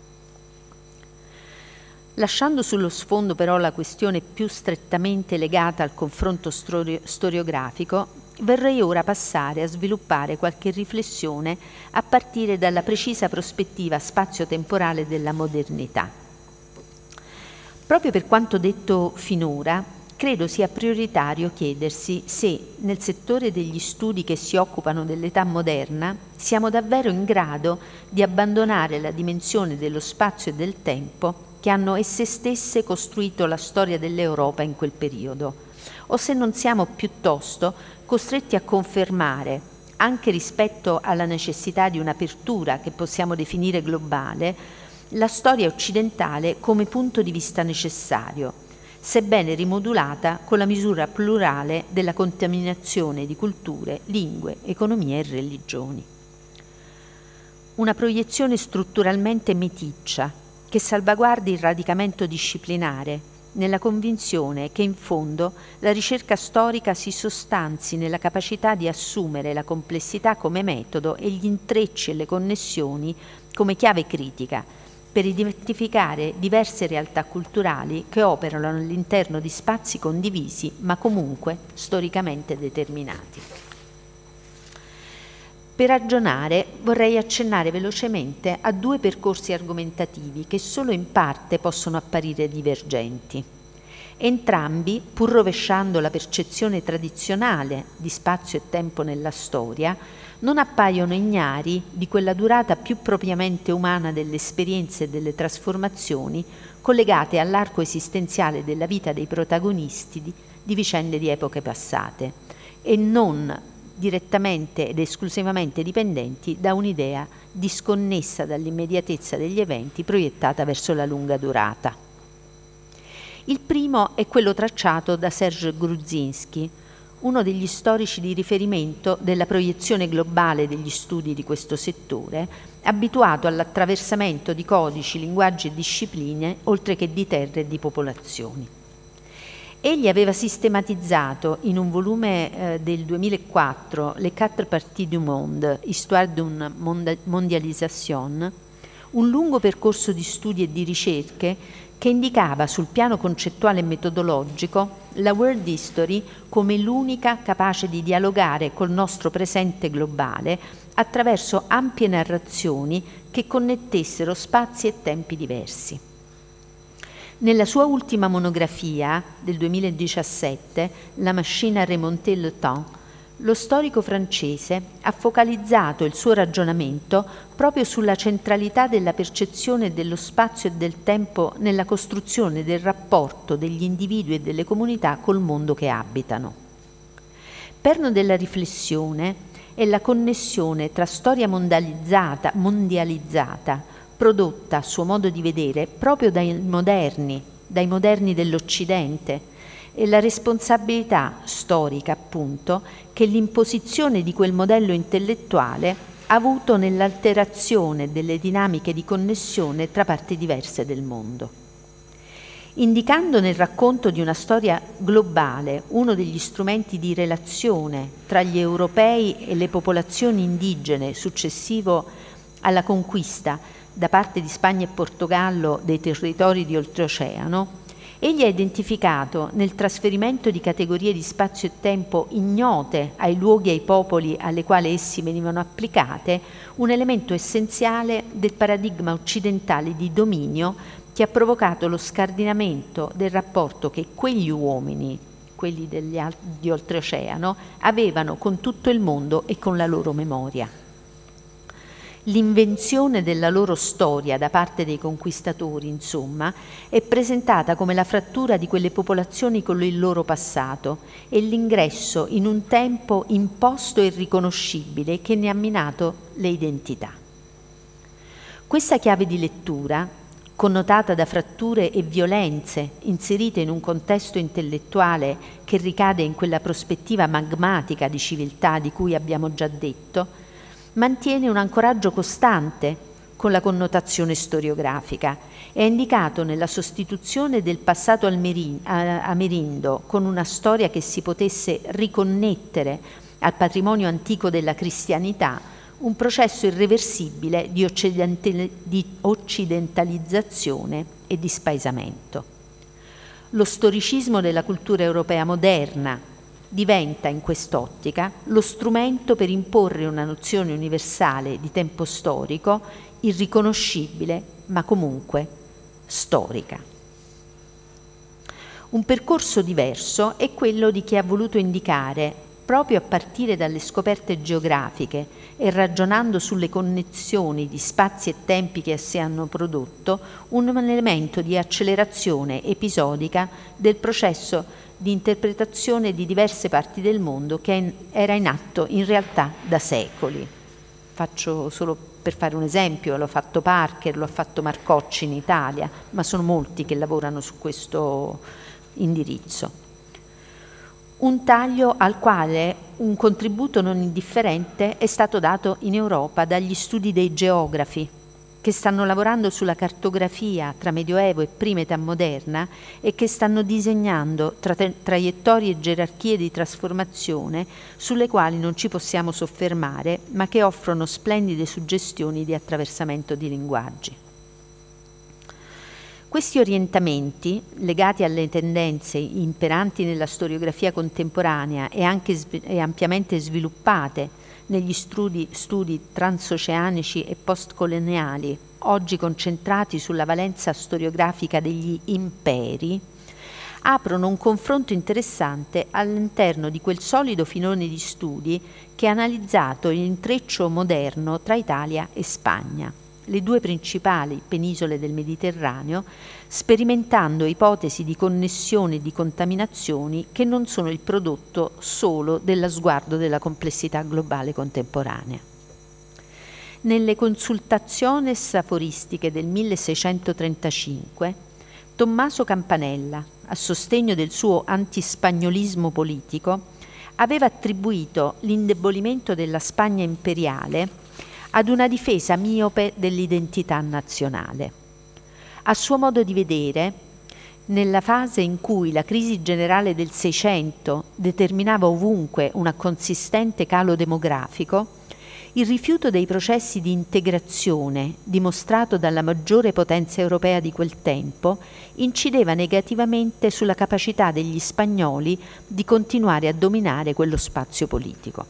Lasciando sullo sfondo però la questione più strettamente legata al confronto storiografico, vorrei ora passare a sviluppare qualche riflessione a partire dalla precisa prospettiva spazio-temporale della modernità. Proprio per quanto detto finora, credo sia prioritario chiedersi se, nel settore degli studi che si occupano dell'età moderna, siamo davvero in grado di abbandonare la dimensione dello spazio e del tempo che hanno esse stesse costruito la storia dell'Europa in quel periodo, o se non siamo piuttosto costretti a confermare, anche rispetto alla necessità di un'apertura che possiamo definire globale, la storia occidentale come punto di vista necessario, sebbene rimodulata con la misura plurale della contaminazione di culture, lingue, economie e religioni. Una proiezione strutturalmente meticcia che salvaguardi il radicamento disciplinare, nella convinzione che in fondo la ricerca storica si sostanzi nella capacità di assumere la complessità come metodo e gli intrecci e le connessioni come chiave critica, per identificare diverse realtà culturali che operano all'interno di spazi condivisi ma comunque storicamente determinati. Per ragionare vorrei accennare velocemente a due percorsi argomentativi che solo in parte possono apparire divergenti. Entrambi, pur rovesciando la percezione tradizionale di spazio e tempo nella storia, non appaiono ignari di quella durata più propriamente umana delle esperienze e delle trasformazioni collegate all'arco esistenziale della vita dei protagonisti di vicende di epoche passate e non direttamente ed esclusivamente dipendenti da un'idea disconnessa dall'immediatezza degli eventi proiettata verso la lunga durata. Il primo è quello tracciato da Serge Grudzinski, uno degli storici di riferimento della proiezione globale degli studi di questo settore, abituato all'attraversamento di codici, linguaggi e discipline, oltre che di terre e di popolazioni. Egli aveva sistematizzato in un volume del 2004, Les 4 parties du monde, Histoire d'une mondialisation, un lungo percorso di studi e di ricerche che indicava sul piano concettuale e metodologico la world history come l'unica capace di dialogare col nostro presente globale attraverso ampie narrazioni che connettessero spazi e tempi diversi. Nella sua ultima monografia del 2017, La machine à remonter le temps, lo storico francese ha focalizzato il suo ragionamento proprio sulla centralità della percezione dello spazio e del tempo nella costruzione del rapporto degli individui e delle comunità col mondo che abitano. Perno della riflessione è la connessione tra storia mondializzata, prodotta a suo modo di vedere proprio dai moderni dell'Occidente, e la responsabilità storica, appunto, che l'imposizione di quel modello intellettuale ha avuto nell'alterazione delle dinamiche di connessione tra parti diverse del mondo. Indicando nel racconto di una storia globale uno degli strumenti di relazione tra gli europei e le popolazioni indigene successivo alla conquista da parte di Spagna e Portogallo dei territori di oltreoceano, egli ha identificato nel trasferimento di categorie di spazio e tempo ignote ai luoghi e ai popoli alle quali essi venivano applicate un elemento essenziale del paradigma occidentale di dominio che ha provocato lo scardinamento del rapporto che quegli uomini quelli di oltreoceano, avevano con tutto il mondo e con la loro memoria. L'invenzione della loro storia da parte dei conquistatori, insomma, è presentata come la frattura di quelle popolazioni con il loro passato e l'ingresso in un tempo imposto e riconoscibile che ne ha minato le identità. Questa chiave di lettura, connotata da fratture e violenze inserite in un contesto intellettuale che ricade in quella prospettiva magmatica di civiltà di cui abbiamo già detto, mantiene un ancoraggio costante con la connotazione storiografica. È indicato nella sostituzione del passato amerindo con una storia che si potesse riconnettere al patrimonio antico della cristianità, un processo irreversibile di occidentalizzazione e di spaesamento. Lo storicismo della cultura europea moderna diventa in quest'ottica lo strumento per imporre una nozione universale di tempo storico, irriconoscibile, ma comunque storica. Un percorso diverso è quello di chi ha voluto indicare, proprio a partire dalle scoperte geografiche e ragionando sulle connessioni di spazi e tempi che si hanno prodotto, un elemento di accelerazione episodica del processo di interpretazione di diverse parti del mondo che era in atto in realtà da secoli. Faccio solo per fare un esempio, l'ha fatto Parker, lo ha fatto Marcocci in Italia, ma sono molti che lavorano su questo indirizzo. Un taglio al quale un contributo non indifferente è stato dato in Europa dagli studi dei geografi, che stanno lavorando sulla cartografia tra Medioevo e prima età moderna e che stanno disegnando traiettorie e gerarchie di trasformazione sulle quali non ci possiamo soffermare, ma che offrono splendide suggestioni di attraversamento di linguaggi. Questi orientamenti, legati alle tendenze imperanti nella storiografia contemporanea e anche ampiamente sviluppate negli studi transoceanici e postcoloniali, oggi concentrati sulla valenza storiografica degli imperi, aprono un confronto interessante all'interno di quel solido filone di studi che ha analizzato l'intreccio moderno tra Italia e Spagna, le due principali penisole del Mediterraneo, sperimentando ipotesi di connessioni e di contaminazioni che non sono il prodotto solo dello sguardo della complessità globale contemporanea. Nelle Consultaciones aforistiche del 1635, Tommaso Campanella, a sostegno del suo antispagnolismo politico, aveva attribuito l'indebolimento della Spagna imperiale ad una difesa miope dell'identità nazionale. A suo modo di vedere, nella fase in cui la crisi generale del Seicento determinava ovunque un consistente calo demografico, il rifiuto dei processi di integrazione dimostrato dalla maggiore potenza europea di quel tempo incideva negativamente sulla capacità degli spagnoli di continuare a dominare quello spazio politico.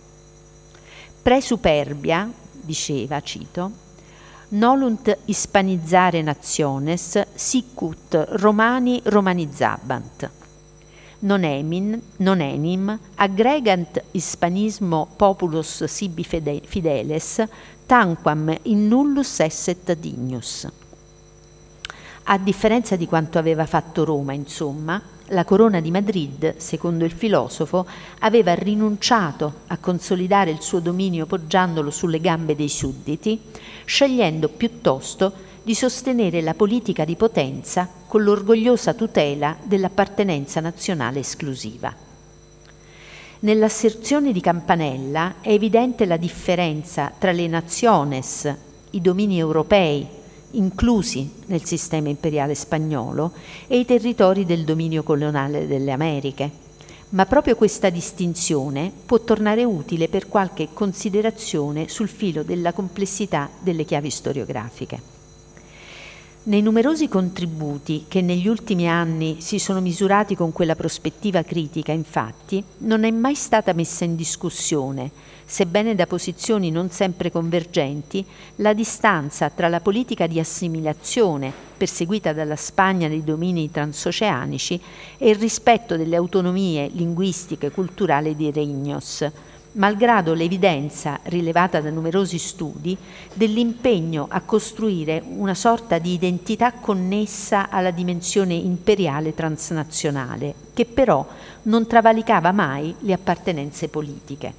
Pre-superbia, diceva, cito, «Nolunt hispanizzare nationes, sicut Romani romanizzabant. Non enim aggregant hispanismo populus sibi fideles, tanquam in nullus esset dignus». A differenza di quanto aveva fatto Roma, insomma, la Corona di Madrid, secondo il filosofo, aveva rinunciato a consolidare il suo dominio poggiandolo sulle gambe dei sudditi, scegliendo piuttosto di sostenere la politica di potenza con l'orgogliosa tutela dell'appartenenza nazionale esclusiva. Nell'asserzione di Campanella è evidente la differenza tra le nationes, i domini europei, inclusi nel sistema imperiale spagnolo, e i territori del dominio coloniale delle Americhe. Ma proprio questa distinzione può tornare utile per qualche considerazione sul filo della complessità delle chiavi storiografiche. Nei numerosi contributi che negli ultimi anni si sono misurati con quella prospettiva critica, infatti, non è mai stata messa in discussione, sebbene da posizioni non sempre convergenti, la distanza tra la politica di assimilazione perseguita dalla Spagna nei domini transoceanici e il rispetto delle autonomie linguistiche e culturali dei regnos, malgrado l'evidenza, rilevata da numerosi studi, dell'impegno a costruire una sorta di identità connessa alla dimensione imperiale transnazionale, che però non travalicava mai le appartenenze politiche.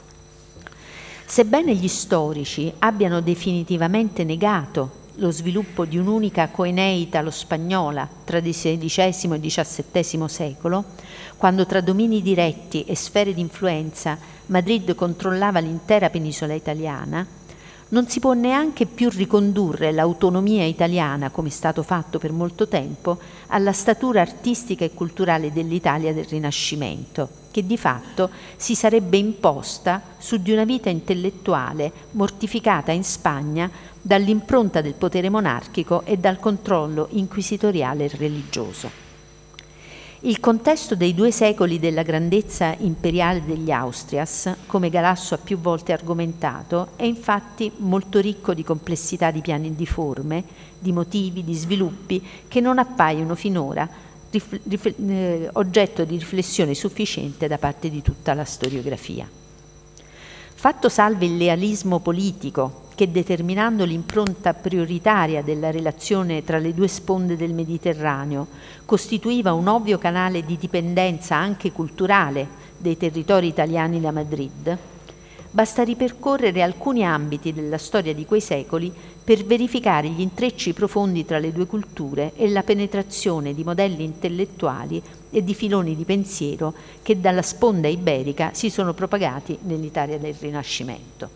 Sebbene gli storici abbiano definitivamente negato lo sviluppo di un'unica coenea italo-spagnola tra il XVI e il XVII secolo, quando tra domini diretti e sfere di influenza Madrid controllava l'intera penisola italiana, non si può neanche più ricondurre l'autonomia italiana, come è stato fatto per molto tempo, alla statura artistica e culturale dell'Italia del Rinascimento, che di fatto si sarebbe imposta su di una vita intellettuale mortificata in Spagna dall'impronta del potere monarchico e dal controllo inquisitoriale e religioso. Il contesto dei 2 secoli della grandezza imperiale degli Austrias, come Galasso ha più volte argomentato, è infatti molto ricco di complessità di piani di forme, di motivi, di sviluppi che non appaiono finora oggetto di riflessione sufficiente da parte di tutta la storiografia. Fatto salve il lealismo politico che, determinando l'impronta prioritaria della relazione tra le 2 sponde del Mediterraneo, costituiva un ovvio canale di dipendenza anche culturale dei territori italiani da Madrid, basta ripercorrere alcuni ambiti della storia di quei secoli per verificare gli intrecci profondi tra le 2 culture e la penetrazione di modelli intellettuali e di filoni di pensiero che dalla sponda iberica si sono propagati nell'Italia del Rinascimento.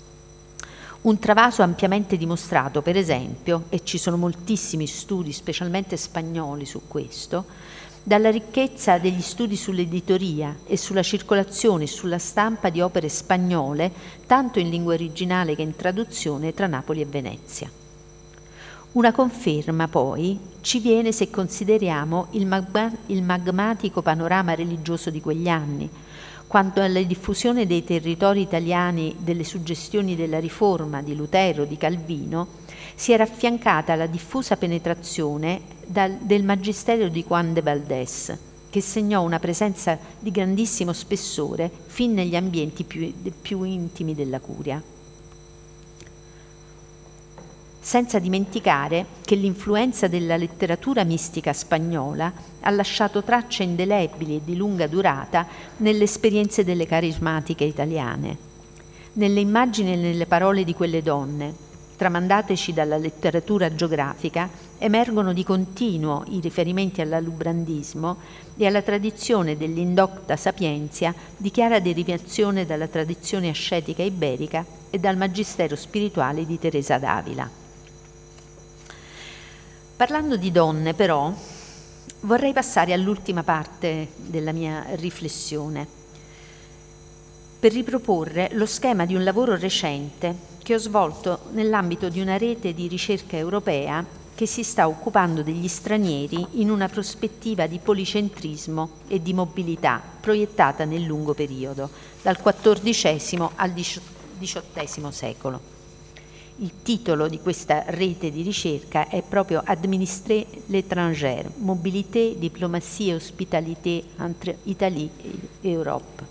Un travaso ampiamente dimostrato, per esempio, e ci sono moltissimi studi, specialmente spagnoli, su questo, dalla ricchezza degli studi sull'editoria e sulla circolazione e sulla stampa di opere spagnole, tanto in lingua originale che in traduzione, tra Napoli e Venezia. Una conferma, poi, ci viene se consideriamo il magmatico panorama religioso di quegli anni, quando alla diffusione dei territori italiani delle suggestioni della Riforma di Lutero, di Calvino, si era affiancata la diffusa penetrazione del magisterio di Juan de Valdés, che segnò una presenza di grandissimo spessore fin negli ambienti più intimi della Curia. Senza dimenticare che l'influenza della letteratura mistica spagnola ha lasciato tracce indelebili e di lunga durata nelle esperienze delle carismatiche italiane. Nelle immagini e nelle parole di quelle donne, tramandateci dalla letteratura geografica, emergono di continuo i riferimenti all'alubrandismo e alla tradizione dell'indocta sapientia di chiara derivazione dalla tradizione ascetica iberica e dal magistero spirituale di Teresa d'Avila. Parlando di donne, però, vorrei passare all'ultima parte della mia riflessione per riproporre lo schema di un lavoro recente che ho svolto nell'ambito di una rete di ricerca europea che si sta occupando degli stranieri in una prospettiva di policentrismo e di mobilità proiettata nel lungo periodo, dal XIV al XVIII secolo. Il titolo di questa rete di ricerca è proprio Administrer l'étranger, mobilité, diplomatie et hospitalité entre Italie et Europe.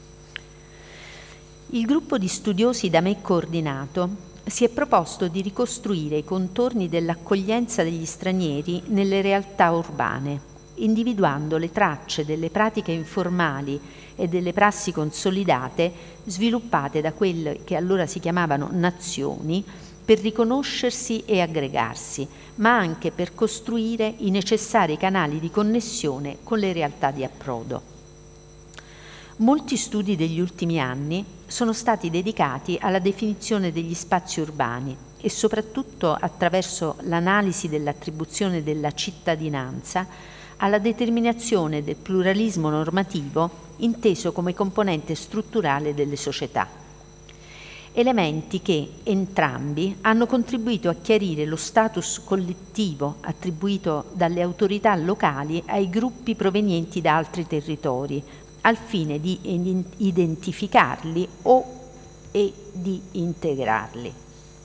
Il gruppo di studiosi da me coordinato si è proposto di ricostruire i contorni dell'accoglienza degli stranieri nelle realtà urbane, individuando le tracce delle pratiche informali e delle prassi consolidate sviluppate da quelle che allora si chiamavano nazioni per riconoscersi e aggregarsi, ma anche per costruire i necessari canali di connessione con le realtà di approdo. Molti studi degli ultimi anni sono stati dedicati alla definizione degli spazi urbani e soprattutto attraverso l'analisi dell'attribuzione della cittadinanza alla determinazione del pluralismo normativo inteso come componente strutturale delle società. elementi che entrambi hanno contribuito a chiarire lo status collettivo attribuito dalle autorità locali ai gruppi provenienti da altri territori, al fine di identificarli e di integrarli.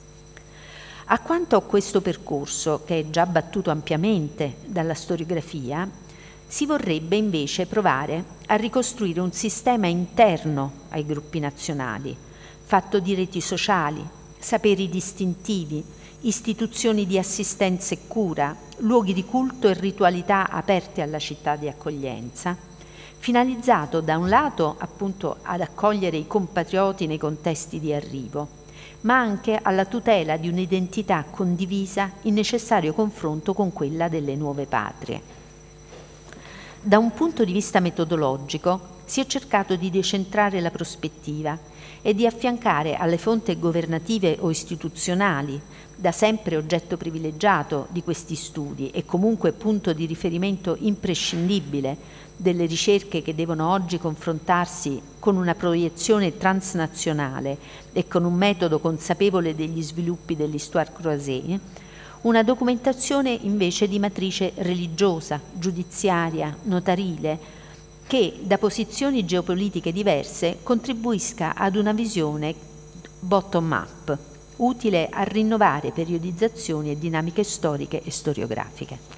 Accanto a questo percorso, che è già battuto ampiamente dalla storiografia, si vorrebbe invece provare a ricostruire un sistema interno ai gruppi nazionali, fatto di reti sociali, saperi distintivi, istituzioni di assistenza e cura, luoghi di culto e ritualità aperti alla città di accoglienza, finalizzato da un lato appunto ad accogliere i compatrioti nei contesti di arrivo, ma anche alla tutela di un'identità condivisa in necessario confronto con quella delle nuove patrie. Da un punto di vista metodologico si è cercato di decentrare la prospettiva e di affiancare alle fonti governative o istituzionali, da sempre oggetto privilegiato di questi studi e comunque punto di riferimento imprescindibile delle ricerche che devono oggi confrontarsi con una proiezione transnazionale e con un metodo consapevole degli sviluppi dell'histoire croisée, una documentazione invece di matrice religiosa, giudiziaria, notarile, che da posizioni geopolitiche diverse contribuisca ad una visione bottom-up, utile a rinnovare periodizzazioni e dinamiche storiche e storiografiche.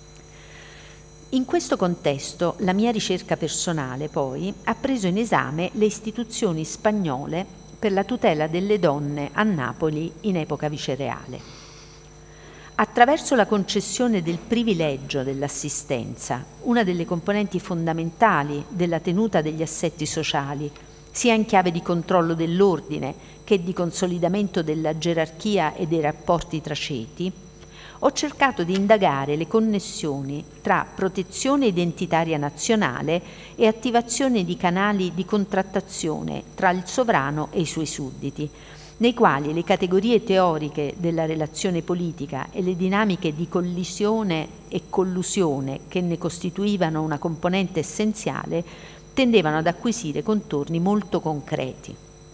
In questo contesto, la mia ricerca personale, poi, ha preso in esame le istituzioni spagnole per la tutela delle donne a Napoli in epoca vicereale. Attraverso la concessione del privilegio dell'assistenza, una delle componenti fondamentali della tenuta degli assetti sociali, sia in chiave di controllo dell'ordine che di consolidamento della gerarchia e dei rapporti tra ceti, ho cercato di indagare le connessioni tra protezione identitaria nazionale e attivazione di canali di contrattazione tra il sovrano e i suoi sudditi, nei quali le categorie teoriche della relazione politica e le dinamiche di collisione e collusione che ne costituivano una componente essenziale tendevano ad acquisire contorni molto concreti.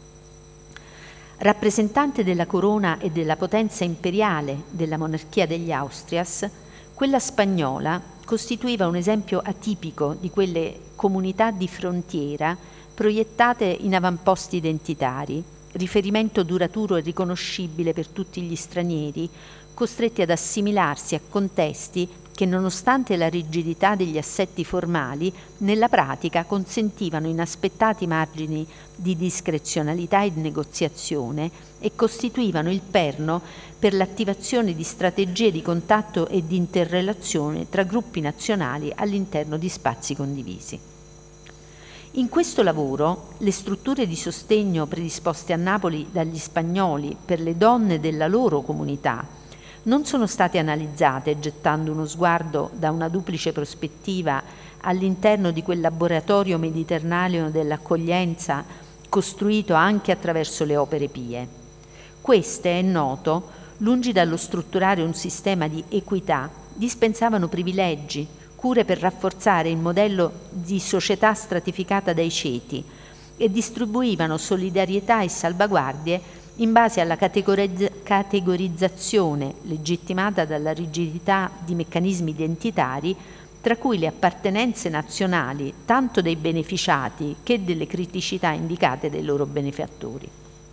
Rappresentante della corona e della potenza imperiale della monarchia degli Austrias, quella spagnola costituiva un esempio atipico di quelle comunità di frontiera proiettate in avamposti identitari, riferimento duraturo e riconoscibile per tutti gli stranieri, costretti ad assimilarsi a contesti che, nonostante la rigidità degli assetti formali, nella pratica consentivano inaspettati margini di discrezionalità e di negoziazione e costituivano il perno per l'attivazione di strategie di contatto e di interrelazione tra gruppi nazionali all'interno di spazi condivisi. In questo lavoro, le strutture di sostegno predisposte a Napoli dagli spagnoli per le donne della loro comunità non sono state analizzate gettando uno sguardo da una duplice prospettiva all'interno di quel laboratorio mediterraneo dell'accoglienza costruito anche attraverso le opere pie. Queste, è noto, lungi dallo strutturare un sistema di equità, dispensavano privilegi, cure per rafforzare il modello di società stratificata dai ceti e distribuivano solidarietà e salvaguardie in base alla categorizzazione legittimata dalla rigidità di meccanismi identitari, tra cui le appartenenze nazionali tanto dei beneficiati che delle criticità indicate dai loro benefattori.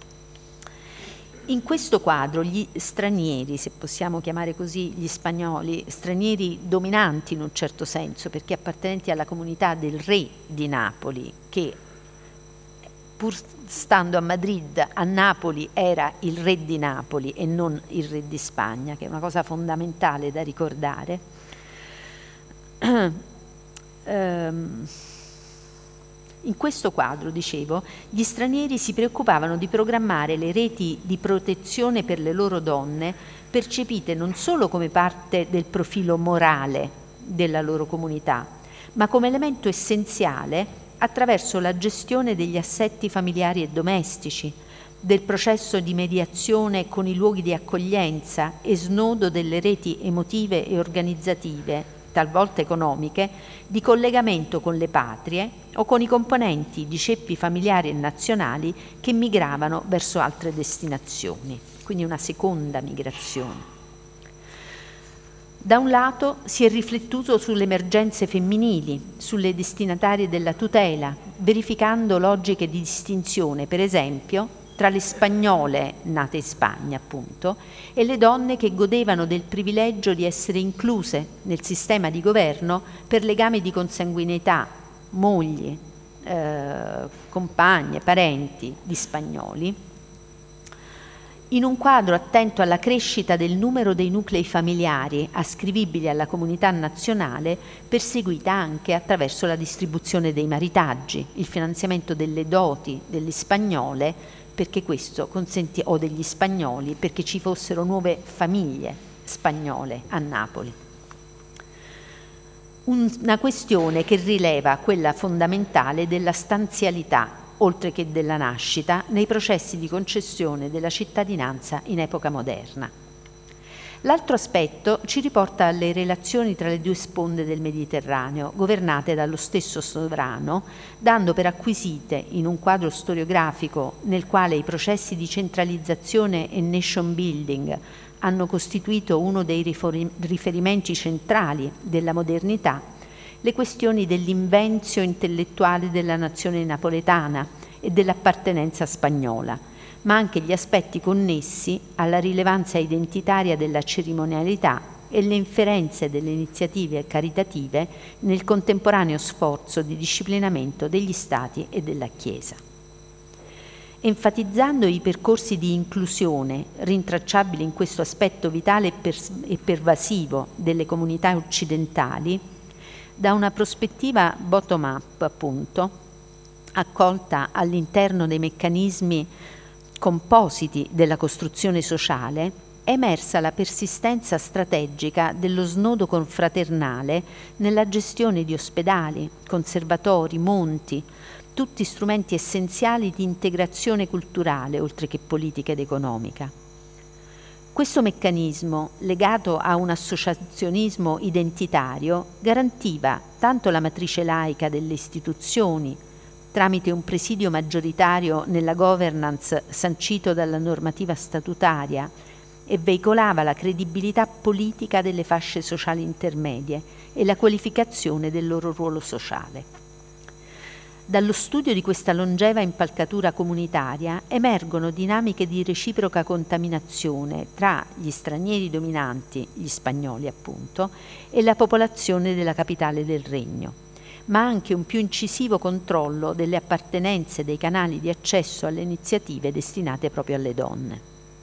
In questo quadro gli stranieri, se possiamo chiamare così gli spagnoli, stranieri dominanti in un certo senso, perché appartenenti alla comunità del re di Napoli, che pur stando a Madrid, a Napoli era il re di Napoli e non il re di Spagna, che è una cosa fondamentale da ricordare. In questo quadro, dicevo, gli stranieri si preoccupavano di programmare le reti di protezione per le loro donne, percepite non solo come parte del profilo morale della loro comunità, ma come elemento essenziale attraverso la gestione degli assetti familiari e domestici, del processo di mediazione con i luoghi di accoglienza e snodo delle reti emotive e organizzative talvolta economiche, di collegamento con le patrie o con i componenti di ceppi familiari e nazionali che migravano verso altre destinazioni, quindi una seconda migrazione. Da un lato si è riflettuto sulle emergenze femminili, sulle destinatarie della tutela, verificando logiche di distinzione, per esempio, tra le spagnole nate in Spagna, appunto, e le donne che godevano del privilegio di essere incluse nel sistema di governo per legami di consanguineità, mogli, compagne, parenti di spagnoli, in un quadro attento alla crescita del numero dei nuclei familiari ascrivibili alla comunità nazionale, perseguita anche attraverso la distribuzione dei maritaggi, il finanziamento delle doti delle spagnole, perché questo consentì, o degli spagnoli, perché ci fossero nuove famiglie spagnole a Napoli. Una questione che rileva quella fondamentale della stanzialità, oltre che della nascita, nei processi di concessione della cittadinanza in epoca moderna. L'altro aspetto ci riporta alle relazioni tra le due sponde del Mediterraneo, governate dallo stesso sovrano, dando per acquisite, in un quadro storiografico nel quale i processi di centralizzazione e nation building hanno costituito uno dei riferimenti centrali della modernità, le questioni dell'invenzio intellettuale della nazione napoletana e dell'appartenenza spagnola, ma anche gli aspetti connessi alla rilevanza identitaria della cerimonialità e le inferenze delle iniziative caritative nel contemporaneo sforzo di disciplinamento degli Stati e della Chiesa. Enfatizzando i percorsi di inclusione rintracciabili in questo aspetto vitale e pervasivo delle comunità occidentali, da una prospettiva bottom-up, appunto, accolta all'interno dei meccanismi compositi della costruzione sociale, è emersa la persistenza strategica dello snodo confraternale nella gestione di ospedali, conservatori, monti, tutti strumenti essenziali di integrazione culturale, oltre che politica ed economica. Questo meccanismo, legato a un associazionismo identitario, garantiva tanto la matrice laica delle istituzioni, tramite un presidio maggioritario nella governance sancito dalla normativa statutaria, e veicolava la credibilità politica delle fasce sociali intermedie e la qualificazione del loro ruolo sociale. Dallo studio di questa longeva impalcatura comunitaria emergono dinamiche di reciproca contaminazione tra gli stranieri dominanti, gli spagnoli appunto, e la popolazione della capitale del regno, ma anche un più incisivo controllo delle appartenenze dei canali di accesso alle iniziative destinate proprio alle donne.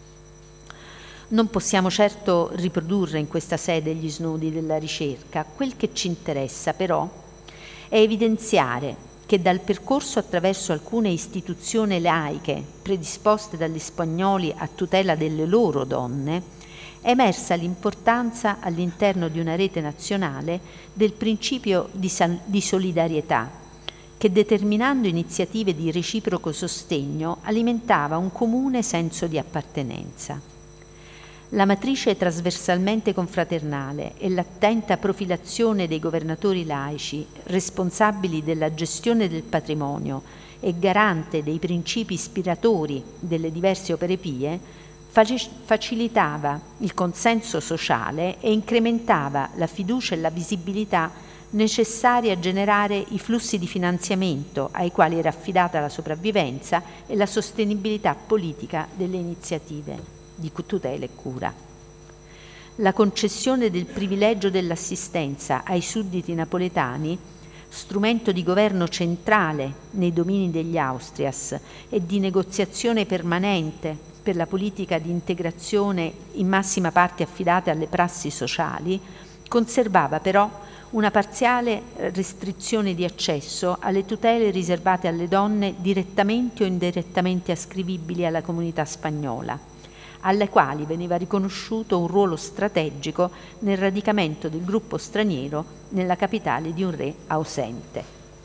Non possiamo certo riprodurre in questa sede gli snodi della ricerca. Quel che ci interessa però è evidenziare che dal percorso attraverso alcune istituzioni laiche predisposte dagli spagnoli a tutela delle loro donne, è emersa l'importanza all'interno di una rete nazionale del principio di solidarietà, che determinando iniziative di reciproco sostegno alimentava un comune senso di appartenenza. La matrice trasversalmente confraternale e l'attenta profilazione dei governatori laici, responsabili della gestione del patrimonio e garante dei principi ispiratori delle diverse opere pie, facilitava il consenso sociale e incrementava la fiducia e la visibilità necessarie a generare i flussi di finanziamento ai quali era affidata la sopravvivenza e la sostenibilità politica delle iniziative di tutela e cura. La concessione del privilegio dell'assistenza ai sudditi napoletani, strumento di governo centrale nei domini degli Austrias e di negoziazione permanente per la politica di integrazione in massima parte affidata alle prassi sociali, conservava però una parziale restrizione di accesso alle tutele riservate alle donne direttamente o indirettamente ascrivibili alla comunità spagnola, alle quali veniva riconosciuto un ruolo strategico nel radicamento del gruppo straniero nella capitale di un re ausente.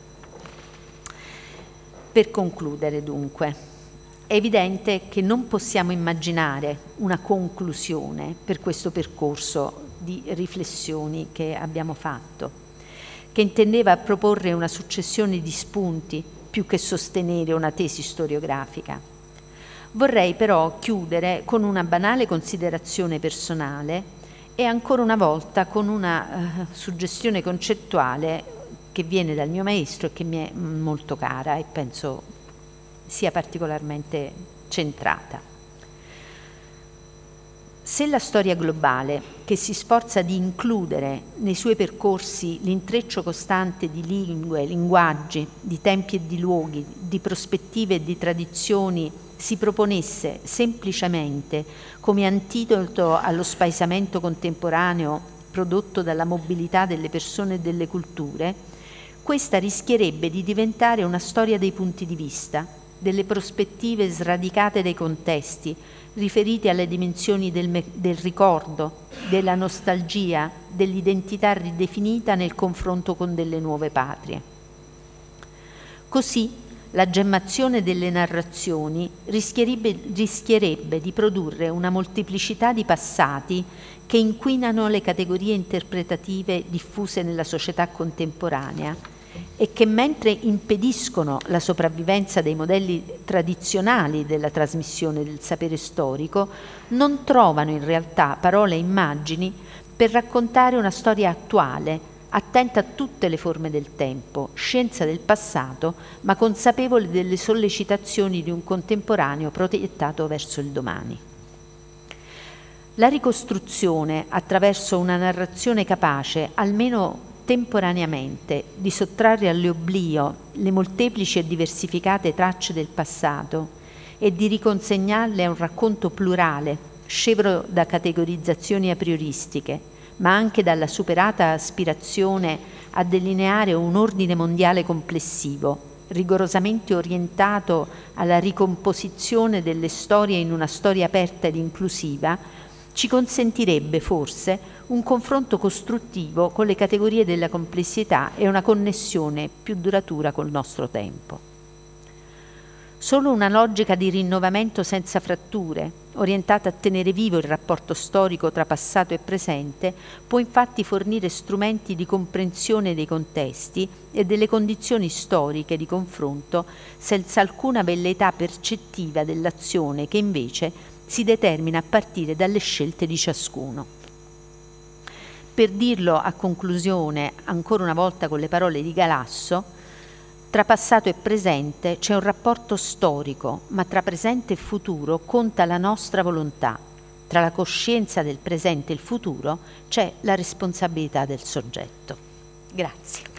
Per concludere, dunque, è evidente che non possiamo immaginare una conclusione per questo percorso di riflessioni che abbiamo fatto, che intendeva proporre una successione di spunti più che sostenere una tesi storiografica. Vorrei però chiudere con una banale considerazione personale e ancora una volta con una suggestione concettuale che viene dal mio maestro e che mi è molto cara e penso sia particolarmente centrata. Se la storia globale, che si sforza di includere nei suoi percorsi l'intreccio costante di lingue, linguaggi, di tempi e di luoghi, di prospettive e di tradizioni, si proponesse semplicemente come antidoto allo spaesamento contemporaneo prodotto dalla mobilità delle persone e delle culture, questa rischierebbe di diventare una storia dei punti di vista, delle prospettive sradicate dai contesti, riferiti alle dimensioni del ricordo, della nostalgia, dell'identità ridefinita nel confronto con delle nuove patrie. Così la gemmazione delle narrazioni rischierebbe di produrre una molteplicità di passati che inquinano le categorie interpretative diffuse nella società contemporanea e che, mentre impediscono la sopravvivenza dei modelli tradizionali della trasmissione del sapere storico, non trovano in realtà parole e immagini per raccontare una storia attuale, attenta a tutte le forme del tempo, scienza del passato, ma consapevole delle sollecitazioni di un contemporaneo proiettato verso il domani. La ricostruzione, attraverso una narrazione capace, almeno temporaneamente, di sottrarre all'oblio le molteplici e diversificate tracce del passato e di riconsegnarle a un racconto plurale, scevro da categorizzazioni a prioristiche, ma anche dalla superata aspirazione a delineare un ordine mondiale complessivo, rigorosamente orientato alla ricomposizione delle storie in una storia aperta ed inclusiva, ci consentirebbe forse un confronto costruttivo con le categorie della complessità e una connessione più duratura col nostro tempo. Solo una logica di rinnovamento senza fratture, orientata a tenere vivo il rapporto storico tra passato e presente, può infatti fornire strumenti di comprensione dei contesti e delle condizioni storiche di confronto senza alcuna velleità percettiva dell'azione che invece si determina a partire dalle scelte di ciascuno. Per dirlo a conclusione, ancora una volta con le parole di Galasso, tra passato e presente c'è un rapporto storico, ma tra presente e futuro conta la nostra volontà. Tra la coscienza del presente e il futuro c'è la responsabilità del soggetto. Grazie.